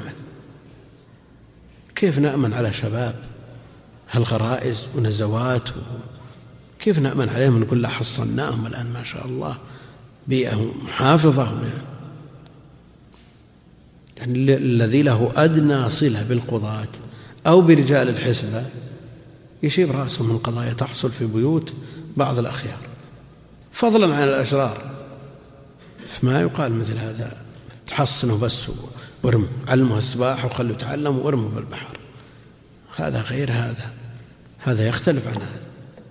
Speaker 1: كيف نأمن على شباب هالغرائز ونزوات؟ كيف نأمن عليهم؟ نقول لا حصناهم الآن ما شاء الله بيئة محافظة. يعني الذي له أدنى صلة بالقضاة أو برجال الحسبة يشيب رأسه من قضايا تحصل في بيوت بعض الأخيار، فضلا عن الأشرار. فما يقال مثل هذا تحصنه بس وارمه، علمه السباحة وخلوا يتعلم وارمه بالبحر. هذا غير هذا، هذا يختلف عن هذا،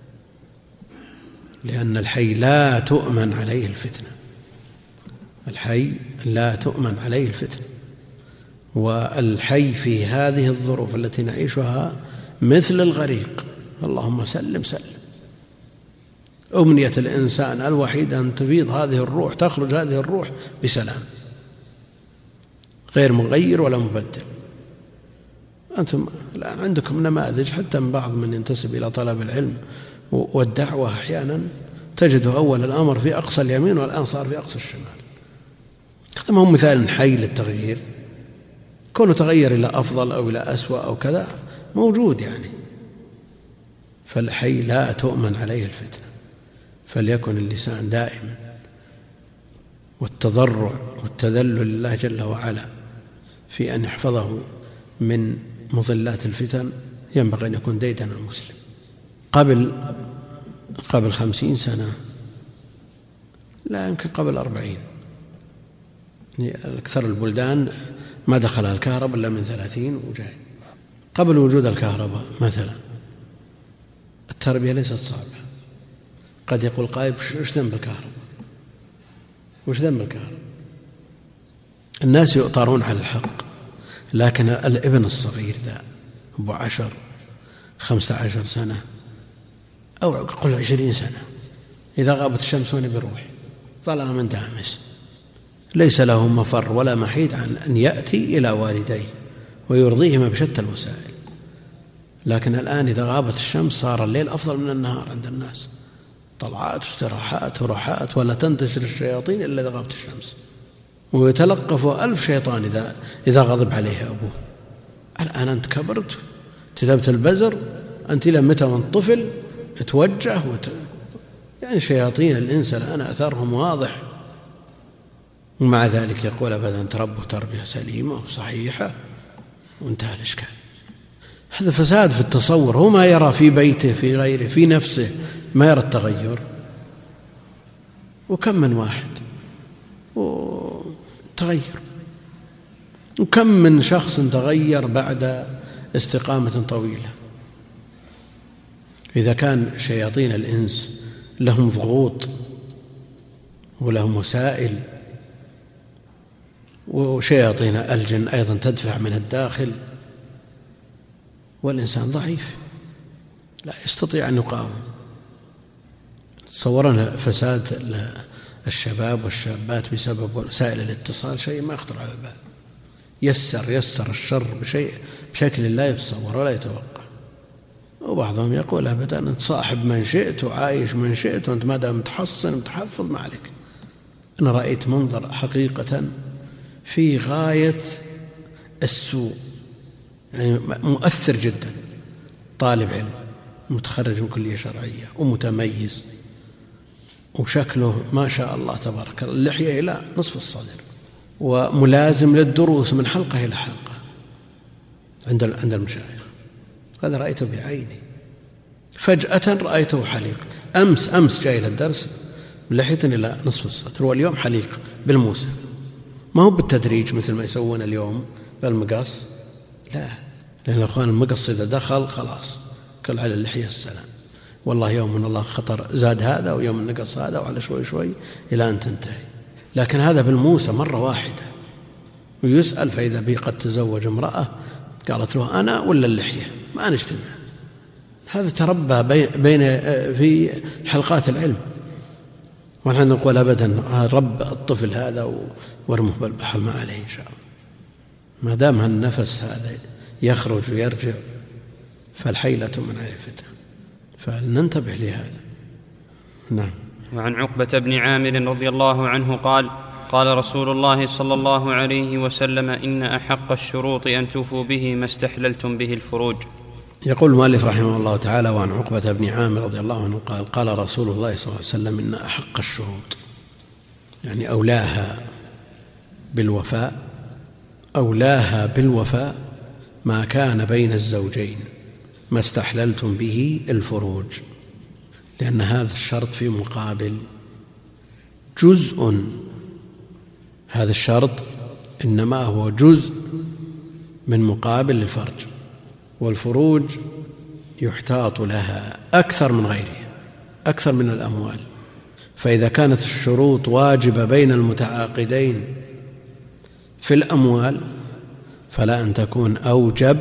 Speaker 1: لأن الحي لا تؤمن عليه الفتنة. الحي لا تؤمن عليه الفتنة، والحي في هذه الظروف التي نعيشها مثل الغريق. اللهم سلم سلم. أمنية الإنسان الوحيدة أن تفيض هذه الروح، تخرج هذه الروح بسلام، غير مغير ولا مبدل. أنتم الآن عندكم نماذج حتى من بعض من ينتسب إلى طلب العلم والدعوة، أحيانا تجده أول الأمر في أقصى اليمين والآن صار في أقصى الشمال. هذا ما هو مثال حي للتغيير. كونه تغير إلى أفضل أو إلى أسوأ أو كذا موجود يعني. فالحي لا تؤمن عليه الفتنة، فليكن اللسان دائما والتضرع والتذلل لله جل وعلا في أن يحفظه من مضلات الفتن ينبغي أن يكون ديدن المسلم. قبل قبل خمسين سنة، لا يمكن قبل أربعين، أكثر البلدان ما دخلها الكهرباء إلا من ثلاثين وجاي. قبل وجود الكهرباء مثلا التربية ليست صعبة. قد يقول قائل وش ذنب الكهرباء؟ وش ذنب الكهرباء؟ الناس يؤطرون على الحق، لكن الابن الصغير ذا أبو عشر خمسة عشر سنة أو قل عشرين سنة، إذا غابت الشمس وين بيروح؟ ظلام دامس، ليس له مفر ولا محيد عن أن يأتي إلى والديه ويرضيهما بشتى الوسائل. لكن الآن إذا غابت الشمس صار الليل أفضل من النهار عند الناس، طلعات واستراحات وراحات، ولا تنتشر الشياطين إلا إذا غابت الشمس، ويتلقف ألف شيطان إذا إذا غضب عليه أبوه. الآن أنت كبرت، كتبت البزر، أنت إلى متى وأنت طفل توجه وت... يعني شياطين الإنس الآن أثرهم واضح، ومع ذلك يقول أبدا تربوا تربية سليمة وصحيحة وانتهى الإشكال. هذا فساد في التصور. هو ما يرى في بيته في غيره في نفسه، ما يرى التغير. وكم من واحد تغير، وكم من شخص تغير بعد استقامة طويلة. إذا كان شياطين الإنس لهم ضغوط ولهم وسائل، وشياطين الجن أيضا تدفع من الداخل، والإنسان ضعيف لا يستطيع أن يقاوم. تصورنا فساد الشباب والشابات بسبب وسائل الاتصال شيء ما يخطر على البال. يسر يسر الشر بشيء بشكل لا يتصور ولا يتوقع. وبعضهم يقول أبدا أنت صاحب من شئت وعايش من شئت، وأنت ما دام متحصن متحفظ ما عليك. أنا رأيت منظر حقيقة في غاية السوء، يعني مؤثر جدا. طالب علم متخرج من كلية شرعية ومتميز، وشكله ما شاء الله تبارك الله، اللحية إلى نصف الصدر، وملازم للدروس من حلقة إلى حلقة عند عند المشايخ. هذا رأيته بعيني، فجأة رأيته حليق. أمس أمس جاي إلى الدرس لحية إلى نصف الصدر، واليوم حليق بالموسى، ما هو بالتدريج مثل ما يسوون اليوم بالمقص، لا، لأن الأخوان المقص إذا دخل خلاص كل على اللحية السلام، والله يوم من الله خطر زاد هذا ويوم النقص هذا وعلى شوي شوي إلى أن تنتهي. لكن هذا بالموسى مرة واحدة، ويسأل فإذا بي قد تزوج امرأة قالت له أنا ولا اللحية ما نجتمع. هذا تربى بين في حلقات العلم، ونحن نقول أبدا رب الطفل هذا وارمه بالبحر ما عليه إن شاء الله، ما دام هالنفس هذا يخرج ويرجع فالحيلة من عليه الفتن، فلننتبه لهذا. نعم.
Speaker 2: وعن عقبة بن عامر رضي الله عنه قال قال رسول الله صلى الله عليه وسلم إن أحق الشروط أن توفوا به ما استحللتم به الفروج.
Speaker 1: يقول المؤلف رحمه الله تعالى: وعن عقبة بن عامر رضي الله عنه قال قال رسول الله صلى الله عليه وسلم إن أحق الشروط، يعني أولاها بالوفاء أولاها بالوفاء ما كان بين الزوجين ما استحللتم به الفروج، لأن هذا الشرط في مقابل جزء، هذا الشرط إنما هو جزء من مقابل الفرج، والفروج يحتاط لها أكثر من غيرها، أكثر من الأموال. فإذا كانت الشروط واجبة بين المتعاقدين في الأموال فلا أن تكون أوجب،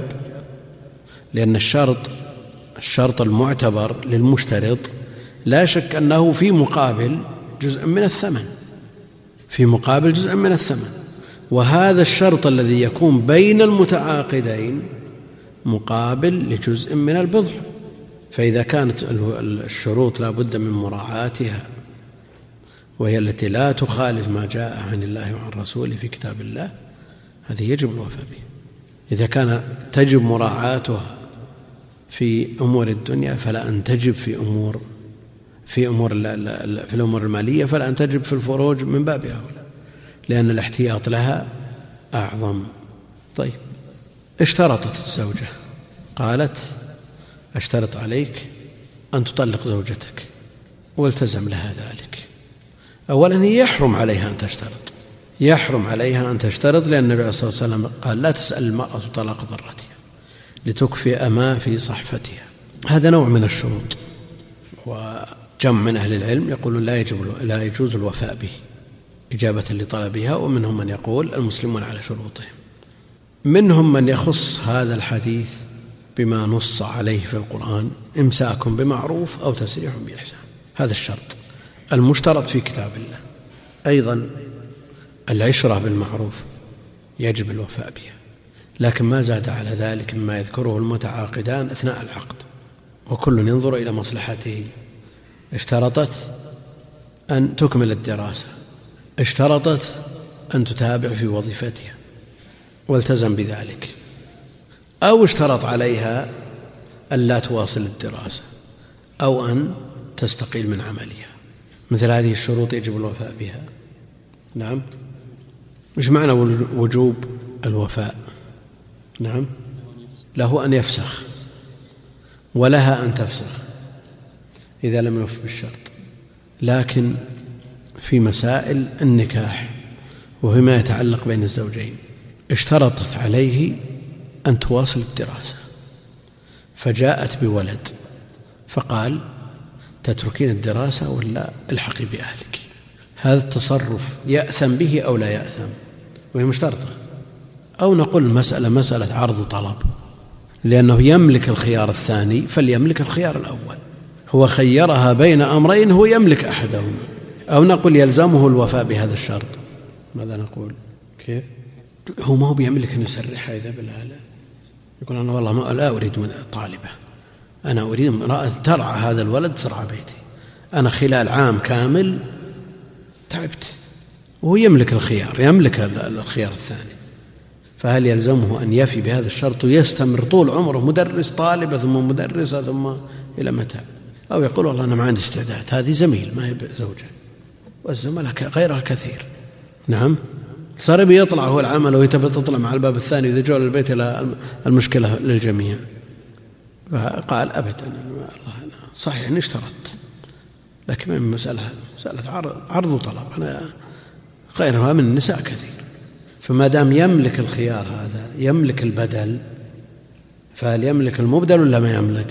Speaker 1: لأن الشرط الشرط المعتبر للمشترط لا شك أنه في مقابل جزء من الثمن، في مقابل جزء من الثمن، وهذا الشرط الذي يكون بين المتعاقدين مقابل لجزء من البضع. فإذا كانت الشروط لا بد من مراعاتها، وهي التي لا تخالف ما جاء عن الله وعن رسوله في كتاب الله، هذه يجب الوفاء بها. إذا كان تجب مراعاتها في أمور الدنيا فلا أن تجب في أمور في أمور في الأمور المالية، فلا أن تجب في الفروج من باب أولى، لأن الاحتياط لها أعظم. طيب، اشترطت الزوجة قالت: اشترط عليك أن تطلق زوجتك، والتزم لها ذلك. أولا يحرم عليها أن تشترط، يحرم عليها أن تشترط، لأن النبي صلى الله عليه وسلم قال: لا تسأل المرأة طلاق ضرتها لتكفئ ما في صحفتها. هذا نوع من الشروط، وجمع من أهل العلم يقولون لا يجب لا يجوز الوفاء به إجابة لطلبها، ومنهم من يقول المسلمون على شروطهم. منهم من يخص هذا الحديث بما نص عليه في القرآن: إمساك بمعروف أو تسريح بإحسان. هذا الشرط المشترط في كتاب الله. أيضا العشرة بالمعروف يجب الوفاء بها، لكن ما زاد على ذلك مما يذكره المتعاقدان أثناء العقد، وكل ينظر إلى مصلحته. اشترطت أن تكمل الدراسة، اشترطت أن تتابع في وظيفتها والتزم بذلك، أو اشترط عليها أن لا تواصل الدراسة أو أن تستقيل من عملها. مثل هذه الشروط يجب الوفاء بها. نعم. مش معنى وجوب الوفاء؟ نعم، له أن يفسخ ولها أن تفسخ إذا لم يوف بالشرط، لكن في مسائل النكاح وفيما يتعلق بين الزوجين اشترطت عليه أن تواصل الدراسة، فجاءت بولد فقال: تتركين الدراسة ولا الحقي بأهلك. هذا التصرف يأثم به أو لا يأثم وهي مشترطة؟ أو نقول المسألة مسألة عرض وطلب، لأنه يملك الخيار الثاني فليملك الخيار الأول. هو خيرها بين أمرين هو يملك أحدهما. أو نقول يلزمه الوفاء بهذا الشرط. ماذا نقول؟ كيف؟ هو ما هو بيملك أن يسرحها إذا بالآلة، يقول: أنا والله ما لا أريد طالبة، أنا أريد امرأة ترعى هذا الولد ترعى بيتي، أنا خلال عام كامل تعبت. وهو يملك الخيار، يملك الخيار الثاني، فهل يلزمه أن يفي بهذا الشرط ويستمر طول عمره مدرس طالبة ثم مدرسة ثم إلى متى؟ أو يقول: والله أنا ما عندي استعداد، هذه زميل ما هي زوجة، والزملاء غيرها كثير. نعم، صار بيطلع هو العمل ويتبقى تطلع مع الباب الثاني، إذا جاء للبيت إلى المشكلة للجميع. فقال أبدا صحيح أني اشترطت، لكن من مسألة مسألة عرض وطلب، أنا غيرها من النساء كثير. فما دام يملك الخيار هذا، يملك البدل، فهل يملك المبدل ولا ما يملك؟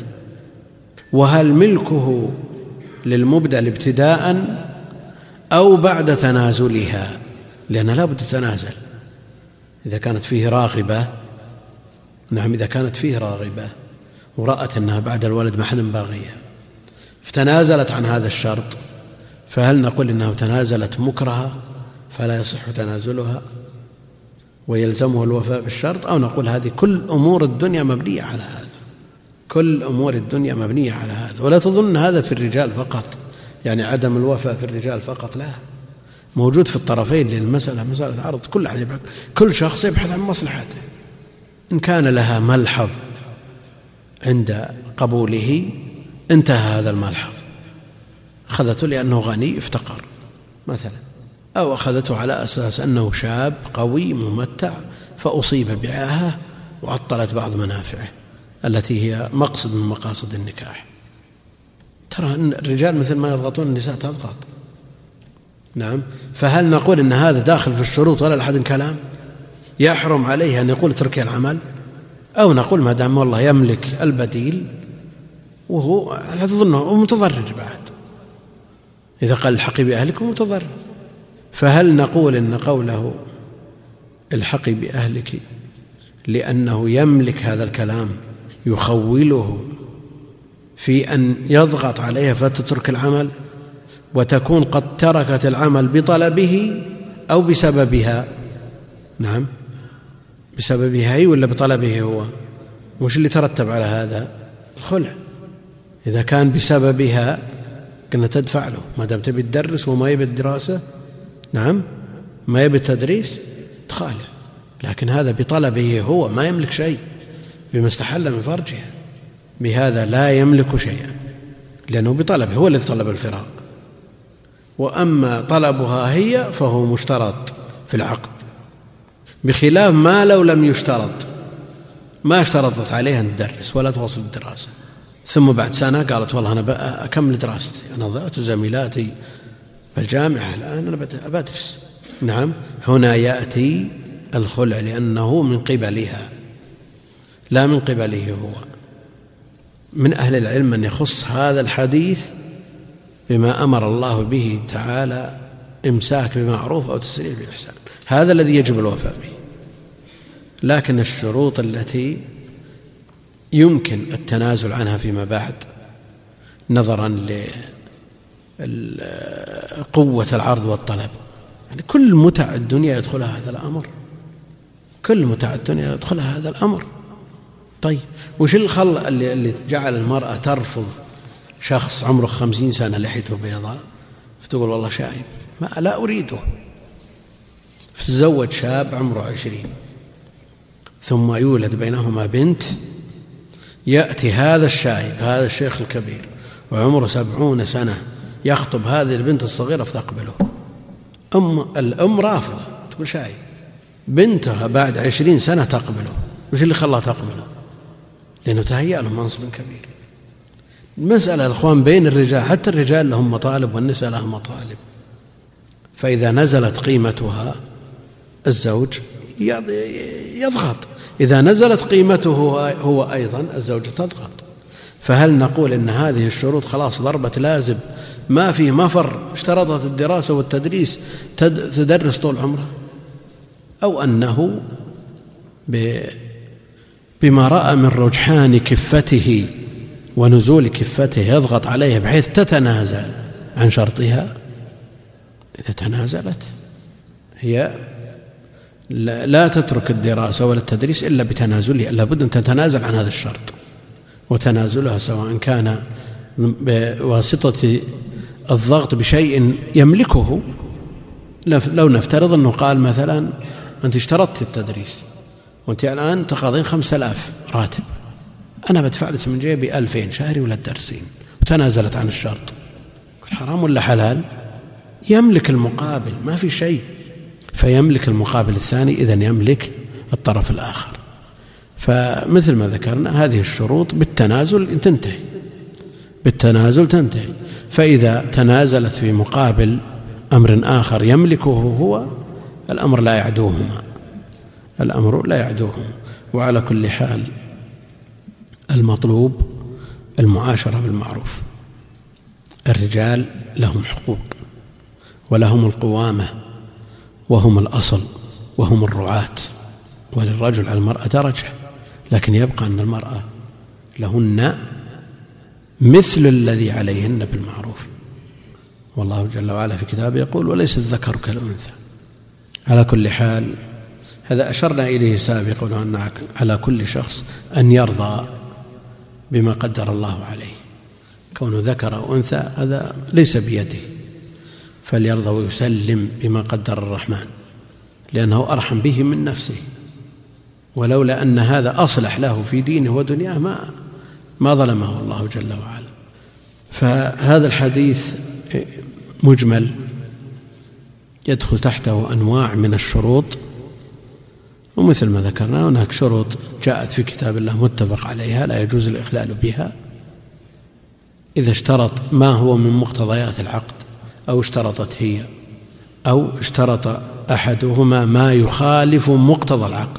Speaker 1: وهل ملكه للمبدل ابتداء أو بعد تنازلها؟ لأن لا بد تتنازل إذا كانت فيه راغبة. نعم، إذا كانت فيه راغبة ورأت أنها بعد الولد ما حد باغيها فتنازلت عن هذا الشرط، فهل نقول إنها تنازلت مكرهة فلا يصح تنازلها ويلزمه الوفاء بالشرط، أو نقول هذه كل أمور الدنيا مبنية على هذا، كل أمور الدنيا مبنية على هذا. ولا تظن هذا في الرجال فقط، يعني عدم الوفاء في الرجال فقط، لا، موجود في الطرفين، لأن المسألة مسألة عرض، كل كل شخص يبحث عن مصلحته. إن كان لها ملحظ عند قبوله انتهى هذا الملحظ، أخذته لأنه غني افتقر مثلا، أو أخذته على أساس أنه شاب قوي ممتع فأصيب بعاهة وعطلت بعض منافعه التي هي مقصد من مقاصد النكاح. ترى أن الرجال مثل ما يضغطون النساء تضغط. نعم، فهل نقول إن هذا داخل في الشروط ولا لأحد كلام يحرم عليه أن يقول تركي العمل، أو نقول ما دام والله يملك البديل وهو لا تظنه متضرر بعد، إذا قال الحقي بأهلكم متضرر. فهل نقول إن قوله الحقي بأهلك لأنه يملك هذا الكلام يخوله في أن يضغط عليها فتترك العمل وتكون قد تركت العمل بطلبه أو بسببها؟ نعم، بسببها هي ولا بطلبه هو؟ وش اللي ترتب على هذا؟ الخلع. إذا كان بسببها كنا تدفع له، ما دام تبي تدرس وما يبي الدراسة، نعم، ما يبي التدريس تخالع. لكن هذا بطلبه هو، ما يملك شيء، بما استحل من فرجها، بهذا لا يملك شيئا لأنه بطلبه، هو الذي طلب الفراق. وأما طلبها هي فهو مشترط في العقد، بخلاف ما لو لم يشترط، ما اشترطت عليها أن تدرس ولا تواصل الدراسة، ثم بعد سنة قالت والله أنا أكمل دراستي، أنا ضعت زميلاتي في الجامعة الآن أنا بدرس. نعم، هنا يأتي الخلع لأنه من قبلها لا من قبله هو. من أهل العلم من يخص هذا الحديث بما أمر الله به تعالى، إمساك بمعروف أو تسريح بإحسان، هذا الذي يجب الوفاء به. لكن الشروط التي يمكن التنازل عنها فيما بعد نظرا لقوة العرض والطلب، يعني كل متع الدنيا يدخلها هذا الأمر، كل متع الدنيا يدخلها هذا الأمر. طيب وش الخل اللي, اللي جعل المرأة ترفض شخص عمره خمسين سنة لحيته بيضاء فتقول والله شايب ما لا أريده، فتزوج شاب عمره عشرين ثم يولد بينهما بنت، يأتي هذا الشايب هذا الشيخ الكبير وعمره سبعون سنة يخطب هذه البنت الصغيرة فتقبله. أم الأم رافضة تقول شايب، بنتها بعد عشرين سنة تقبله. وش اللي خلاها تقبله؟ لأنه تهيأ له منصب كبير. المسألة الأخوان بين الرجال، حتى الرجال لهم مطالب والنساء لهم مطالب، فإذا نزلت قيمتها الزوج يضغط، إذا نزلت قيمته هو أيضا الزوجة تضغط. فهل نقول إن هذه الشروط خلاص ضربة لازم ما فيه مفر، اشترطت الدراسة والتدريس تدرس طول عمره، أو أنه بما رأى من رجحان كفته ونزول كفته يضغط عليها بحيث تتنازل عن شرطها؟ إذا تنازلت هي لا تترك الدراسة ولا التدريس إلا بتنازلها، لابد أن تتنازل عن هذا الشرط، وتنازلها سواء كان بواسطة الضغط بشيء يملكه. لو نفترض أنه قال مثلا أنت اشترطت التدريس وأنت الآن تقاضين خمسة آلاف راتب، أنا بدفع لك من جيبي ألفين شهري ولا الدرسين، وتنازلت عن الشرط، حرام ولا حلال؟ يملك المقابل، ما في شيء، فيملك المقابل الثاني، إذن يملك الطرف الآخر. فمثل ما ذكرنا هذه الشروط بالتنازل تنتهي، بالتنازل تنتهي. فإذا تنازلت في مقابل أمر آخر يملكه هو، الأمر لا يعدوهما، الأمر لا يعدوهما. وعلى كل حال المطلوب المعاشرة بالمعروف. الرجال لهم حقوق ولهم القوامة وهم الأصل وهم الرعاة، وللرجل على المرأة درجة، لكن يبقى أن المرأة لهن مثل الذي عليهن بالمعروف. والله جل وعلا في كتابه يقول وليس الذكر كالأنثى. على كل حال هذا أشرنا إليه سابقا، أن على كل شخص أن يرضى بما قدر الله عليه، كونه ذكر أو أنثى هذا ليس بيده، فليرضى ويسلم بما قدر الرحمن، لأنه أرحم به من نفسه. ولولا أن هذا أصلح له في دينه ودنياه ما ما ظلمه الله جل وعلا. فهذا الحديث مجمل يدخل تحته أنواع من الشروط، ومثل ما ذكرنا هناك شروط جاءت في كتاب الله متفق عليها لا يجوز الإخلال بها، إذا اشترط ما هو من مقتضيات العقد، أو اشترطت هي، أو اشترط أحدهما ما يخالف مقتضى العقد.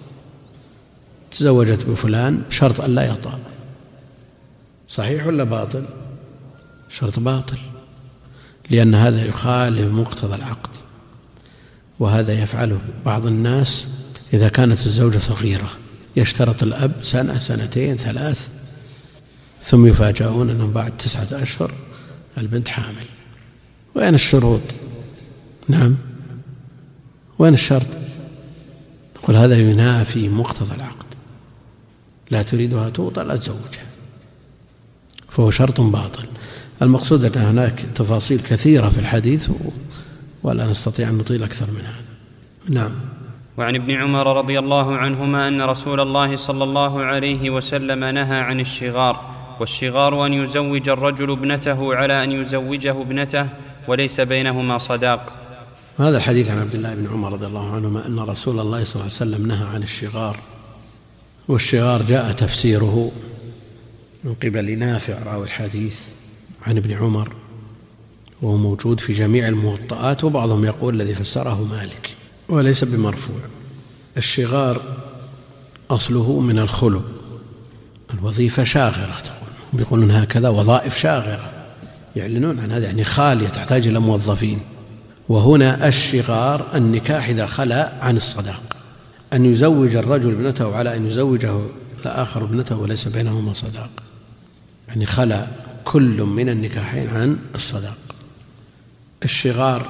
Speaker 1: تزوجت بفلان شرط أن لا يطأ، صحيح ولا باطل؟ شرط باطل، لأن هذا يخالف مقتضى العقد. وهذا يفعله بعض الناس إذا كانت الزوجة صغيرة، يشترط الأب سنة سنتين ثلاث، ثم يفاجئون أنهم بعد تسعة أشهر البنت حامل. وين الشروط؟ نعم، وين الشرط؟ نقول هذا ينافي مقتضى العقد، لا تريدها توطأ لا تزوجها، فهو شرط باطل. المقصود أن هناك تفاصيل كثيرة في الحديث ولا نستطيع أن نطيل أكثر من هذا. نعم.
Speaker 2: وعن ابن عمر رضي الله عنهما أن رسول الله صلى الله عليه وسلم نهى عن الشغار، والشغار أن يزوج الرجل ابنته على أن يزوجه ابنته وليس بينهما صداق.
Speaker 1: هذا الحديث عن عبد الله بن عمر رضي الله عنهما أن رسول الله صلى الله عليه وسلم نهى عن الشغار. والشغار جاء تفسيره من قبل نافع راوي الحديث عن ابن عمر، وهو موجود في جميع الموطئات، وبعضهم يقول الذي فسره مالك وليس بمرفوع. الشغار أصله من الخلو، الوظيفة شاغرة، بيقولون هكذا وظائف شاغرة، يعلنون عن هذا، يعني خالية تحتاج إلى موظفين. وهنا الشغار النكاح إذا خلا عن الصداق، أن يزوج الرجل ابنته على أن يزوجه الآخر ابنته وليس بينهما صداق، يعني خلا كل من النكاحين عن الصداق. الشغار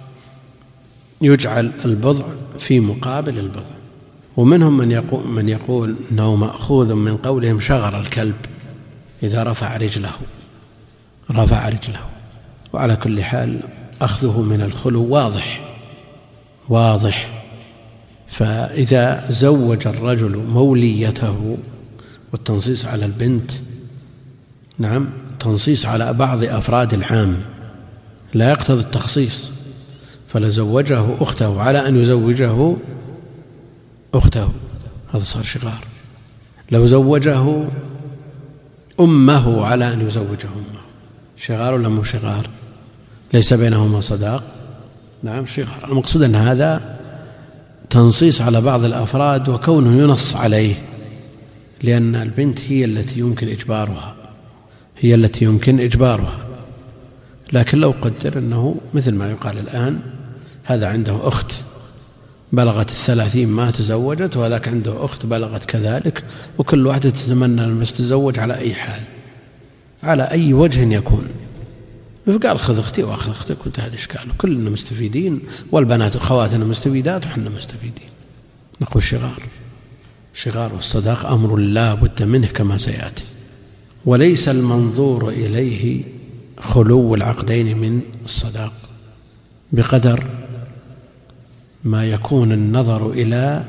Speaker 1: يجعل البضع في مقابل البضع، ومنهم من يقول, من يقول أنه مأخوذ من قولهم شغر الكلب إذا رفع رجله رفع رجله. وعلى كل حال أخذه من الخلو واضح واضح. فإذا زوج الرجل موليته، والتنصيص على البنت نعم تنصيص على بعض أفراد العام لا يقتضي التخصيص، فلزوجه أخته على أن يزوجه أخته هذا صار شغار. لو زوجه أمه على أن يزوجه أمه شغار ولا مو شغار؟ ليس بينهما صداق، نعم شغار. المقصود أن هذا تنصيص على بعض الأفراد وكونه ينص عليه، لأن البنت هي التي يمكن إجبارها هي التي يمكن إجبارها. لكن لو قدر أنه مثل ما يقال الآن، هذا عنده أخت بلغت الثلاثين ما تزوجت، وهذاك عنده أخت بلغت كذلك، وكل واحدة تتمنى أن تتزوج على أي حال على أي وجه يكون، فقال خذ أختي وأخذ أختك وانتهى الإشكال، كلنا مستفيدين، والبنات خواتنا مستفيدات وحنا مستفيدين. نقول شغار شغار والصداق أمر لا بد منه كما سيأتي، وليس المنظور إليه خلو العقدين من الصداق، بقدر ما يكون النظر إلى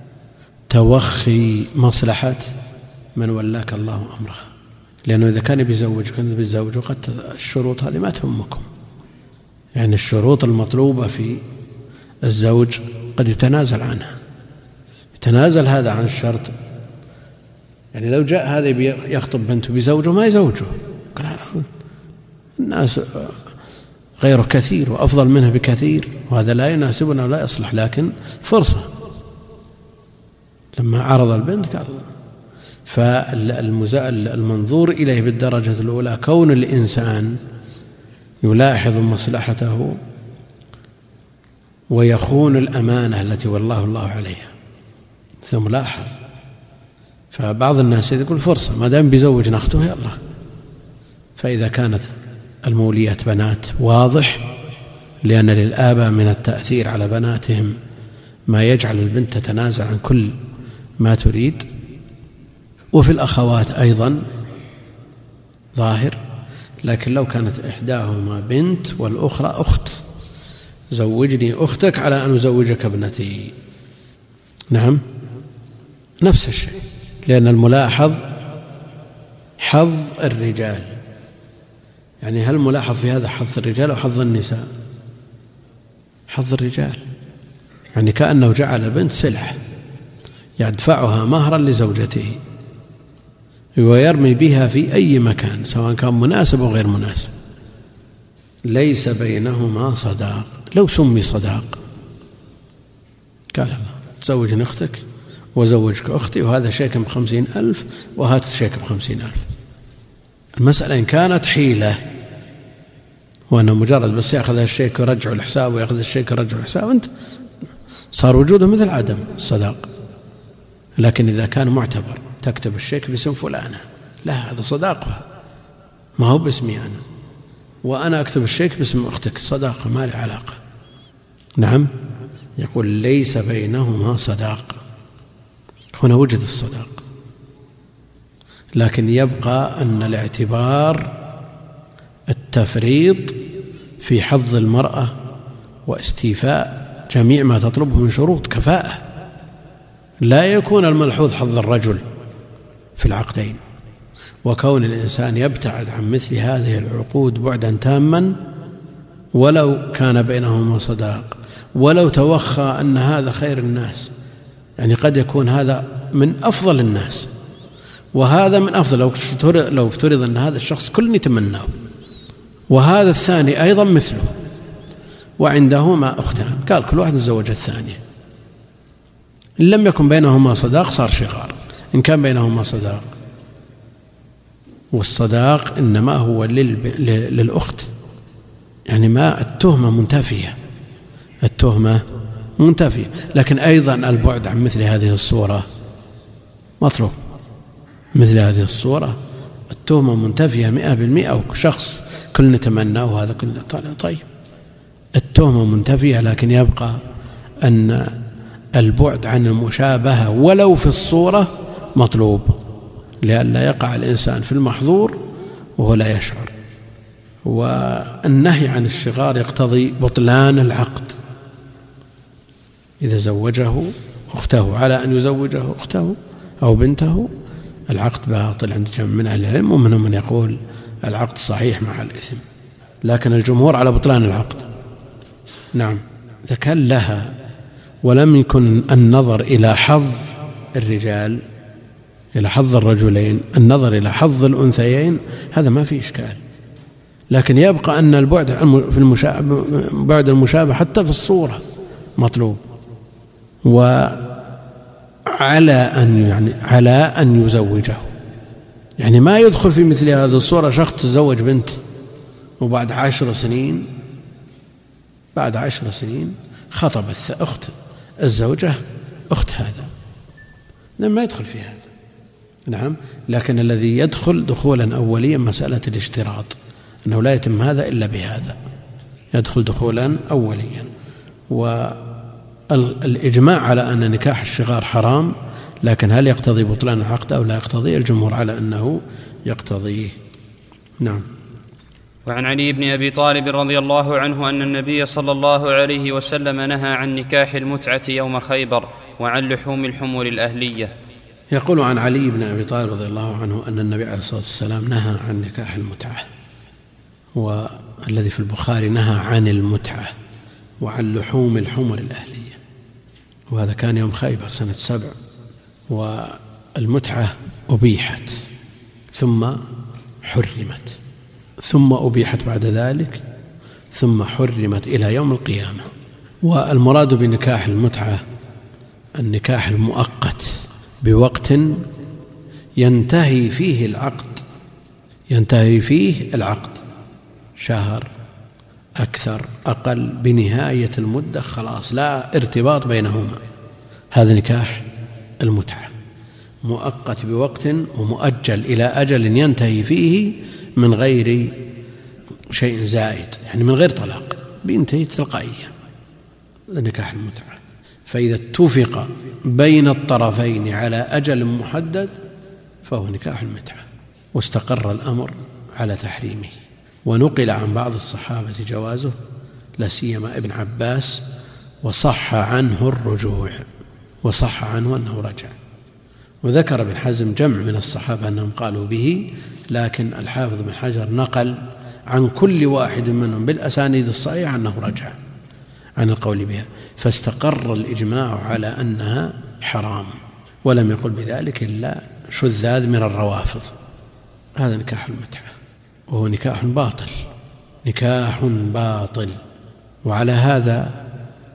Speaker 1: توخي مصلحة من ولاك الله أمره. لأنه إذا كان بيزوج كان بيزوج وقد الشروط هذه ما تهمكم، يعني الشروط المطلوبة في الزوج قد يتنازل عنها، يتنازل هذا عن الشرط يعني لو جاء هذا يخطب بنته بزوجه ما يزوجه، الناس غيره كثير وأفضل منه بكثير وهذا لا يناسبنا ولا يصلح، لكن فرصة لما عرض البنت قال. فالمنظور إليه بالدرجة الأولى كون الإنسان يلاحظ مصلحته ويخون الأمانة التي والله الله عليها، ثم لاحظ. فبعض الناس يقول فرصة ما دام بيزوج أخته يلا. فإذا كانت الموليات بنات واضح، لأن للآباء من التأثير على بناتهم ما يجعل البنت تتنازع عن كل ما تريد، وفي الأخوات أيضا ظاهر. لكن لو كانت إحداهما بنت والأخرى أخت، زوجني أختك على أن أزوجك ابنتي، نعم نفس الشيء، لأن الملاحظ حظ الرجال. يعني هل ملاحظ في هذا حظ الرجال أو حظ النساء؟ حظ الرجال، يعني كأنه جعل البنت سلعة يدفعها مهرا لزوجته ويرمي بها في أي مكان سواء كان مناسب أو غير مناسب، ليس بينهما صداق. لو سمي صداق قال الله تزوجني أختك وزوجك أختي وهذا شيك بخمسين ألف وهذا شيك بخمسين ألف. المسألة إن كانت حيلة وأنه مجرد بس يأخذ الشيك ويرجع الحساب ويأخذ الشيك ويرجع الحساب، أنت صار وجوده مثل عدم الصداق. لكن إذا كان معتبر تكتب الشيك باسم فلانة، لا هذا صداقها ما هو باسمي أنا، وأنا أكتب الشيك باسم أختك، صداقة ما لي علاقة. نعم يقول ليس بينهما صداق، هنا وجد الصداق. لكن يبقى أن الاعتبار التفريط في حظ المرأة واستيفاء جميع ما تطلبه من شروط كفاءة، لا يكون الملحوظ حظ الرجل في العقدين. وكون الإنسان يبتعد عن مثل هذه العقود بعدا تاما ولو كان بينهما صداق، ولو توخى أن هذا خير الناس، يعني قد يكون هذا من أفضل الناس وهذا من أفضل، لو افترض أن هذا الشخص كل يتمناه وهذا الثاني أيضا مثله وعندهما أختان، قال كل واحد تزوج الثانية. إن لم يكن بينهما صداق صار شغار، إن كان بينهما صداق، والصداق إنما هو للأخت، يعني ما التهمة منتفية، التهمة منتفية. لكن أيضا البعد عن مثل هذه الصورة مطلوب، مثل هذه الصورة التهمة منتفية مئة بالمئة، وشخص كل نتمناه وهذا كل طيب التهمة منتفية، لكن يبقى أن البعد عن المشابهة ولو في الصورة مطلوب، لئلا يقع الإنسان في المحظور وهو لا يشعر. والنهي عن الشغار يقتضي بطلان العقد. إذا زوجه أخته على أن يزوجه أخته أو بنته العقد باطل عند جمع من أهل العلم، ومنهم من يقول العقد صحيح مع الإثم، لكن الجمهور على بطلان العقد. نعم إذا كان لها ولم يكن النظر إلى حظ الرجال إلى حظ الرجلين، النظر إلى حظ الأنثيين، هذا ما في إشكال. لكن يبقى أن البعد في المشابه، بعد المشابه حتى في الصورة مطلوب، وعلى أن يعني على أن يزوجه، يعني ما يدخل في مثل هذه الصورة شخص تزوج بنت وبعد عشر سنين بعد عشر سنين خطب أخت الزوجة أخت هذا، ما يدخل في هذا. نعم لكن الذي يدخل دخولا أوليا مسألة الاشتراط، أنه لا يتم هذا إلا بهذا، يدخل دخولا أوليا. والإجماع على أن نكاح الشغار حرام، لكن هل يقتضي بطلان العقد أو لا يقتضي؟ الجمهور على أنه يقتضيه. نعم.
Speaker 2: وعن علي بن أبي طالب رضي الله عنه أن النبي صلى الله عليه وسلم نهى عن نكاح المتعة يوم خيبر وعن لحوم الحمر الأهلية.
Speaker 1: يقول عن علي بن أبي طالب رضي الله عنه أن النبي عليه الصلاة والسلام نهى عن نكاح المتعة، والذي في البخاري نهى عن المتعة وعن لحوم الحمر الأهلية، وهذا كان يوم خيبر سنة سبع. المتعة أبيحت ثم حرمت، ثم أبيحت بعد ذلك، ثم حرمت إلى يوم القيامة. والمراد بنكاح المتعة النكاح المؤقت بوقت ينتهي فيه العقد، ينتهي فيه العقد شهر أكثر أقل، بنهاية المدة خلاص لا ارتباط بينهما. هذا نكاح المتعة، مؤقت بوقت ومؤجل إلى أجل ينتهي فيه من غير شيء زائد، يعني من غير طلاق، بينتهي تلقائيا. نكاح المتعة. فإذا اتفق بين الطرفين على أجل محدد فهو نكاح المتعة، واستقر الأمر على تحريمه. ونقل عن بعض الصحابة جوازه، لا سيما ابن عباس، وصح عنه الرجوع، وصح عنه أنه رجع. وذكر ابن حزم جمع من الصحابة أنهم قالوا به، لكن الحافظ بن حجر نقل عن كل واحد منهم بالأسانيد الصحيحة أنه رجع عن القول بها، فاستقر الإجماع على أنها حرام، ولم يقل بذلك إلا شذاذ من الروافض. هذا نكاح المتعة، وهو نكاح باطل، نكاح باطل. وعلى هذا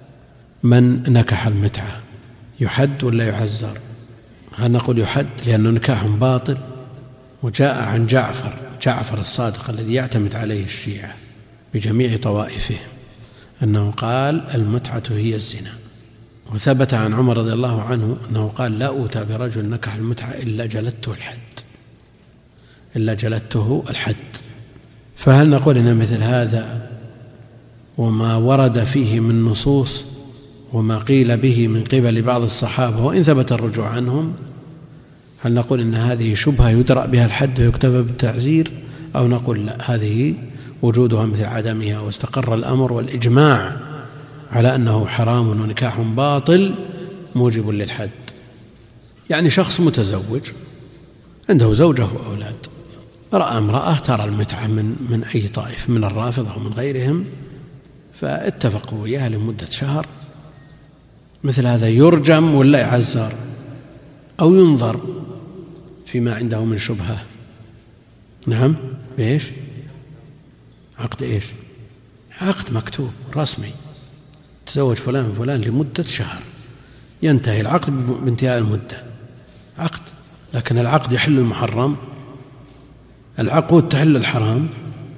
Speaker 1: من نكح المتعة يحد ولا يعزر؟ هل نقول يحد لأنه نكاح باطل؟ وجاء عن جعفر جعفر الصادق الذي يعتمد عليه الشيعة بجميع طوائفه أنه قال المتعة هي الزنا. وثبت عن عمر رضي الله عنه أنه قال لا أوتى برجل نكح المتعة إلا جلدته الحد، إلا جلدته الحد. فهل نقول إن مثل هذا وما ورد فيه من نصوص وما قيل به من قبل بعض الصحابة وإن ثبت الرجوع عنهم، هل نقول إن هذه شبهة يدرأ بها الحد ويكتفى بالتعزير، أو نقول لا، هذه وجودها مثل عدمها، واستقر الأمر والإجماع على أنه حرام ونكاح باطل موجب للحد؟ يعني شخص متزوج عنده زوجة وأولاد، رأى امرأة ترى المتعة من, من أي طائف من الرافضة أو من غيرهم، فاتفقوا وياها لمدة شهر، مثل هذا يرجم ولا يعزر أو ينظر فيما عنده من شبهة؟ نعم، بإيش؟ عقد إيش؟ عقد مكتوب رسمي، تزوج فلان فلان لمدة شهر، ينتهي العقد بانتهاء المدة، عقد. لكن العقد يحل المحرم، العقود تحل الحرام.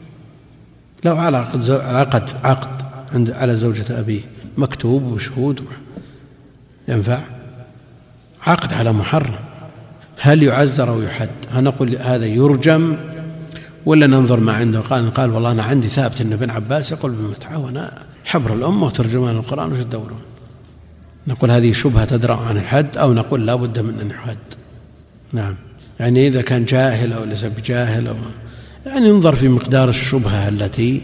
Speaker 1: لو على عقد عقد عقد عند على زوجة أبيه مكتوب وشهود ينفع؟ عقد على محرم، هل يعزر أو يحد؟ هنقول هذا يرجم ولا ننظر ما عنده؟ قال قال والله أنا عندي ثابت أن ابن عباس يقول بالمتعة وأنا حبر الأمة وترجمان القرآن وش تدورون؟ نقول هذه شبهة تدرأ عن الحد، أو نقول لا بد من أن يحد. نعم، يعني إذا كان جاهل أو ليس بجاهل أو يعني ينظر في مقدار الشبهة التي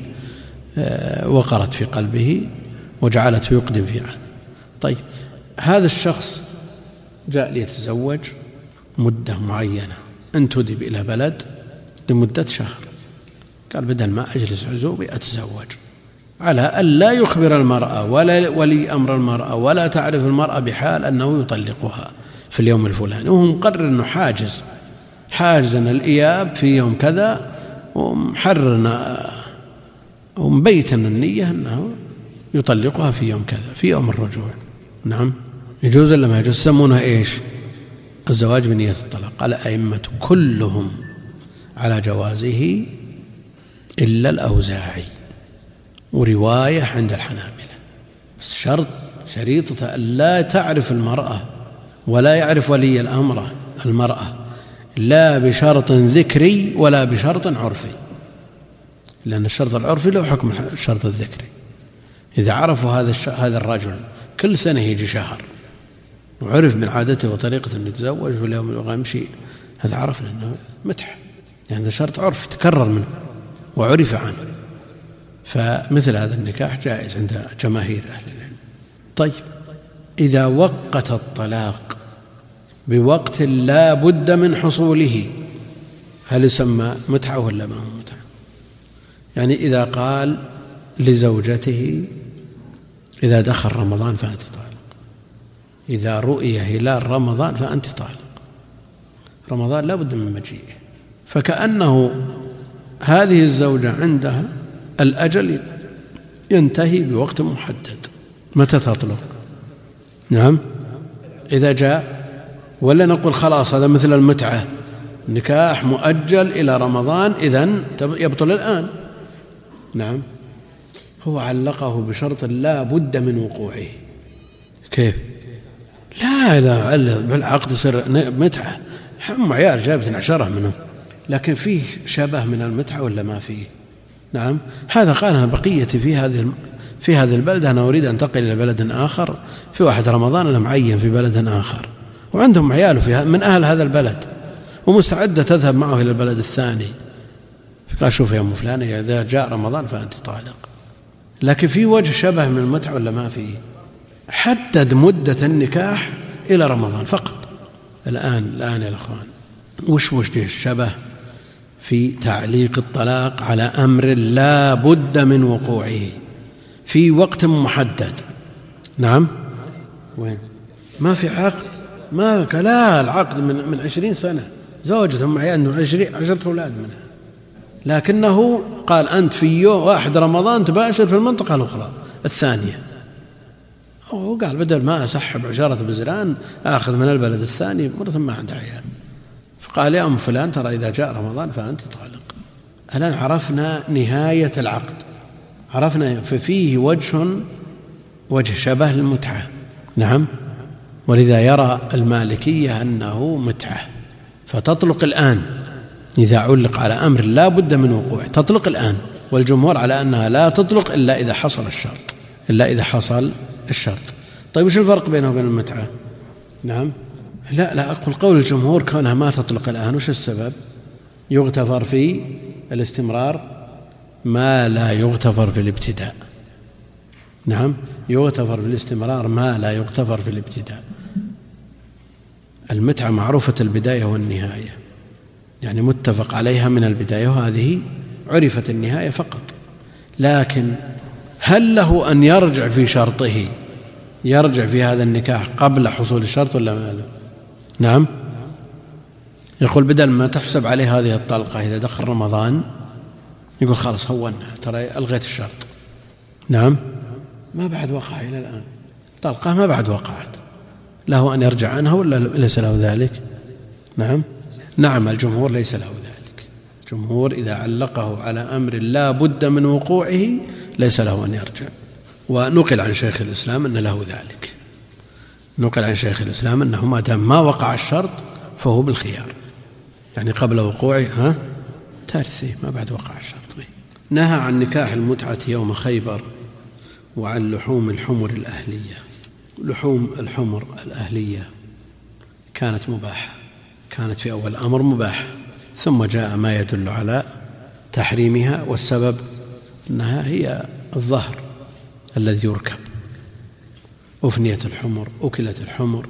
Speaker 1: وقرت في قلبه وجعلته يقدم في عنه. طيب، هذا الشخص جاء ليتزوج مدة معينة، انتدب إلى بلد لمدة شهر، قال بدل ما أجلس عزوبي أتزوج، على أن لا يخبر المرأة ولا ولي أمر المرأة ولا تعرف المرأة بحال أنه يطلقها في اليوم الفلاني، وهو مقرر أنه حاجز حاجزنا الإياب في يوم كذا، ومحررنا ومبيتنا النية أنه يطلقها في يوم كذا، في يوم الرجوع. نعم، يجوز ولا ما يجوز؟ سمونها إيش؟ الزواج بنية الطلاق. قال أئمة كلهم على جوازه إلا الأوزاعي، ورواية عند الحنابلة، بس شرط شريطة أن لا تعرف المرأة ولا يعرف ولي الأمر المرأة، لا بشرط ذكري ولا بشرط عرفي، لأن الشرط العرفي له حكم الشرط الذكري. إذا عرفوا هذا هذا الرجل كل سنة يجي شهر وعرف من عادته وطريقة أن يتزوج في اليوم الغامشي، هذا عرفنا أنه متح، يعني هذا شرط عرفي تكرر منه وعرف عنه، فمثل هذا النكاح جائز عند جماهير أهل العلم. طيب، إذا وقت الطلاق بوقت لا بد من حصوله، هل يسمى متعة ولا ما هو متعة؟ يعني إذا قال لزوجته إذا دخل رمضان فأنت طالق، إذا رؤي هلال رمضان فأنت طالق، رمضان لا بد من مجيئه. فكأنه هذه الزوجة عندها الأجل ينتهي بوقت محدد. متى تطلق؟ نعم إذا جاء، ولا نقول خلاص هذا مثل المتعة، نكاح مؤجل إلى رمضان إذن يبطل الآن. نعم هو علقه بشرط لا بد من وقوعه. كيف؟ لا لا بالعقد يصير متعة، هم عيال جابت عشرة منهم، لكن فيه شبه من المتعة ولا ما فيه؟ نعم هذا قال أنا بقيتي في هذه في هذه البلدة، أنا أريد أن أنتقل إلى بلد آخر في واحد رمضان، أنا معين في بلد آخر وعندهم عياله فيها من أهل هذا البلد ومستعدة تذهب معه إلى البلد الثاني. فقال شوف يا أم فلانة إذا جاء رمضان فأنت طالق. لكن في وجه شبه من المتعة ولا ما فيه؟ حدد مدة النكاح إلى رمضان فقط. الآن الآن يا الأخوان وش وجه الشبه في تعليق الطلاق على أمر لا بد من وقوعه في وقت محدد؟ نعم وين؟ ما في عقد، ما لا العقد من من عشرين سنة، زوجتهم عيال عشرين عشرة أولاد منها، لكنه قال أنت في يوم واحد رمضان تباشر في المنطقة الأخرى الثانية. هو قال بدل ما أسحب عشرة بزران آخذ من البلد الثاني مرة ما عنده عيال. فقال يا أم فلان ترى إذا جاء رمضان فأنت طالق. الآن عرفنا نهاية العقد، عرفنا ففيه وجه وجه شبه المتعة. نعم ولذا يرى المالكية أنه متعة فتطلق الآن إذا علق على أمر لا بد من وقوعه، تطلق الآن. والجمهور على أنها لا تطلق إلا إذا حصل الشرط، إلا إذا حصل الشرط. طيب وش الفرق بينه وبين المتعة؟ نعم لا لا أقول قول الجمهور كونها ما تطلق الآن. وش السبب؟ يغتفر في الاستمرار ما لا يغتفر في الابتداء. نعم يغتفر في الاستمرار ما لا يغتفر في الابتداء. المتعة معروفة البداية والنهاية، يعني متفق عليها من البداية، وهذه عرفت النهاية فقط. لكن هل له أن يرجع في شرطه، يرجع في هذا النكاح قبل حصول الشرط ولا ما له؟ نعم يقول بدل ما تحسب عليه هذه الطلقة إذا دخل رمضان يقول خلاص هونها ترى ألغيت الشرط. نعم ما بعد وقع إلى الآن، طلقة ما بعد وقعت، له أن يرجع عنها ولا ليس له ذلك؟ نعم نعم الجمهور ليس له ذلك. الجمهور إذا علقه على أمر لا بد من وقوعه ليس له أن يرجع. ونقل عن شيخ الإسلام أن له ذلك، نقل عن شيخ الإسلام أنه ما دام ما وقع الشرط فهو بالخيار، يعني قبل وقوعه ها تارثه ما بعد وقع الشرط. نهى عن نكاح المتعة يوم خيبر وعن لحوم الحمر الأهلية. لحوم الحمر الأهلية كانت مباحة، كانت في أول الأمر مباحة، ثم جاء ما يدل على تحريمها، والسبب أنها هي الظهر الذي يركب، أفنيت الحمر أكلت الحمر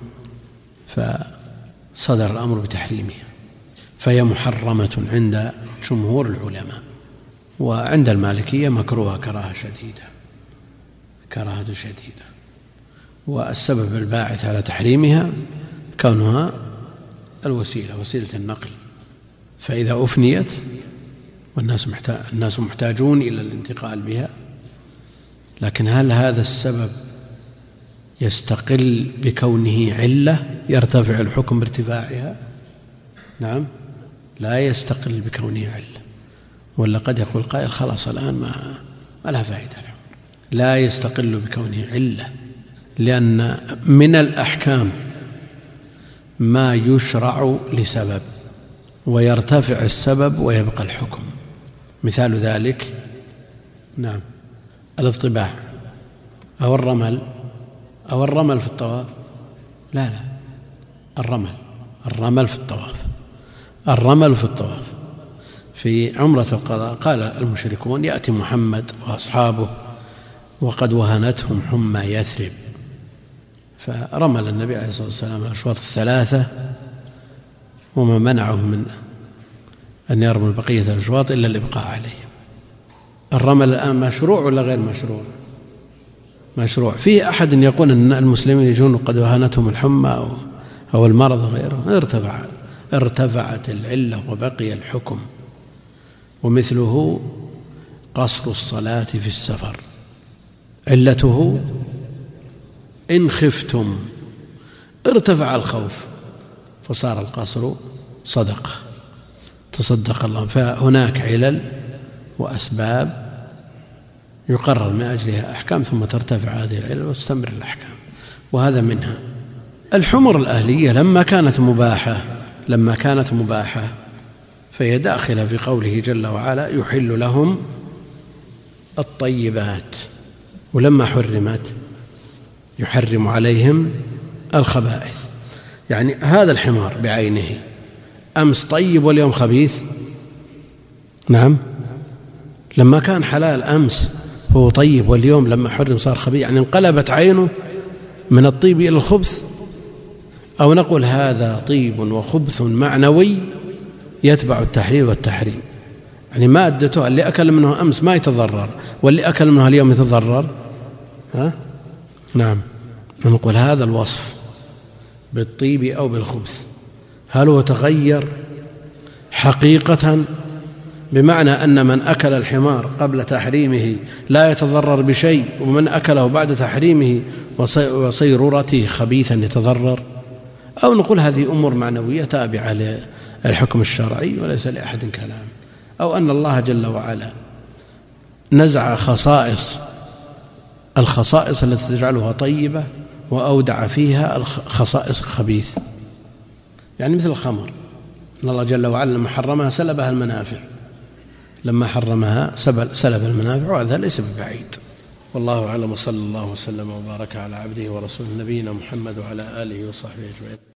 Speaker 1: فصدر الأمر بتحريمها، فهي محرمة عند جمهور العلماء، وعند المالكية مكروهة كراهة شديدة، كراهة شديدة. والسبب الباعث على تحريمها كونها الوسيلة، وسيلة النقل، فإذا أفنيت والناس محتاج الناس محتاجون إلى الانتقال بها. لكن هل هذا السبب يستقل بكونه علة يرتفع الحكم بارتفاعها؟ نعم لا يستقل بكونه علة، ولا قد يقول قائل خلاص الآن ما, ما لها فائدة. لا يستقل بكونه علة، لأن من الأحكام ما يشرع لسبب ويرتفع السبب ويبقى الحكم. مثال ذلك نعم الاضطباع أو الرمل، أو الرمل في الطواف. لا لا الرمل الرمل في الطواف الرمل في الطواف في عمرة القضاء قال المشركون يأتي محمد وأصحابه وقد وهنتهم حمى يثرب، فرمل النبي عليه الصلاة والسلام الأشواط الثلاثة وما منعهم من أن يرموا بقية الأشواط إلا الإبقاء عليه. الرمل الآن مشروع ولا غير مشروع؟ مشروع. فيه أحد يقول أن المسلمين يجون قد وهنتهم الحمى أو المرض وغيره، ارتفع ارتفعت العلة وبقي الحكم. ومثله قصر الصلاة في السفر، علته إن خفتم، ارتفع الخوف فصار القصر صدقة، تصدق الله. فهناك علل وأسباب يقرر من أجلها أحكام ثم ترتفع هذه العلل وتستمر الأحكام، وهذا منها. الحمر الأهلية لما كانت مباحة لما كانت مباحة فهي داخلة في قوله جل وعلا يحل لهم الطيبات، ولما حرمت يحرم عليهم الخبائث. يعني هذا الحمار بعينه أمس طيب واليوم خبيث، نعم، لما كان حلال أمس هو طيب واليوم لما حرم صار خبيث، يعني انقلبت عينه من الطيب إلى الخبث. أو نقول هذا طيب وخبث معنوي يتبع التحليل والتحريم، يعني مادته اللي أكل منه أمس ما يتضرر واللي أكل منه اليوم يتضرر. ها؟ نعم، نقول هذا الوصف بالطيب أو بالخبث هل هو تغير حقيقة، بمعنى أن من أكل الحمار قبل تحريمه لا يتضرر بشيء، ومن أكله بعد تحريمه وصيرورته خبيثا يتضرر؟ أو نقول هذه أمور معنوية تابعة للحكم الشرعي وليس لأحد كلام؟ أو أن الله جل وعلا نزع خصائص الخصائص التي تجعلها طيبة وأودع فيها الخصائص خبيث، يعني مثل الخمر، أن الله جل وعلا لما حرمها سلبها المنافع، لما حرمها سلب المنافع، وهذا ليس ببعيد. والله أعلم، وصلى الله وسلم وبارك على عبده ورسوله نبينا محمد وعلى آله وصحبه أجمعين.